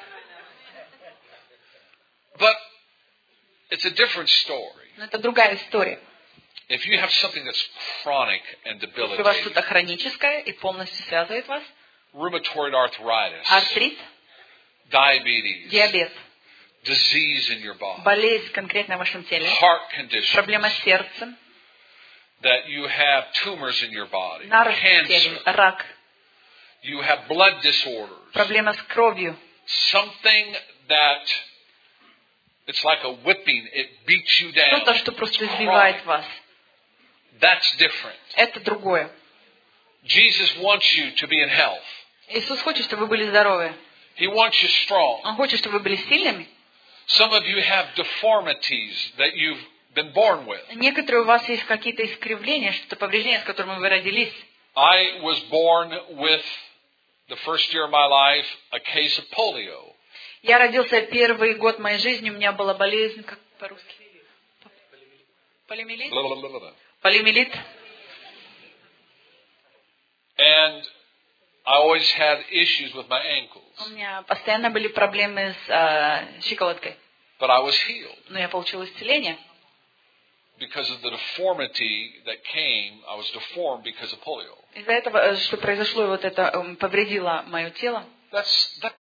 But it's a different story. Но это другая история. If you have something that's chronic and Если у вас debilitating, что-то хроническое и полностью связывает вас, rheumatoid arthritis, артрит, diabetes, диабет, disease in your body, болезнь конкретно в вашем теле, heart conditions, проблема с сердцем, that you have tumors in your body, нарыв в теле, cancer, рак, you have blood disorders, проблема с кровью, something that it's like a whipping, it beats you down. что-то, что просто It's избивает chronic. вас. That's different. Это другое. Jesus wants you to be in health. Иисус хочет, чтобы вы были здоровы. He wants you strong. Он хочет, чтобы вы были сильными. Some of you have deformities that you've been born with. Некоторые у вас есть какие-то искривления, что-то повреждения, с которыми вы родились. I was born with, the first year of my life, a case of polio. Я родился первый год моей жизни, у меня была болезнь, как по-русски? Полимелит? Полимелит. And I always had issues with my ankles. У меня постоянно были проблемы с э, щиколоткой. But I was healed. Но я получила исцеление. Because of the deformity that came, I was deformed because of polio. Из-за этого, э, что произошло, и вот это э, повредило мое тело. That's, that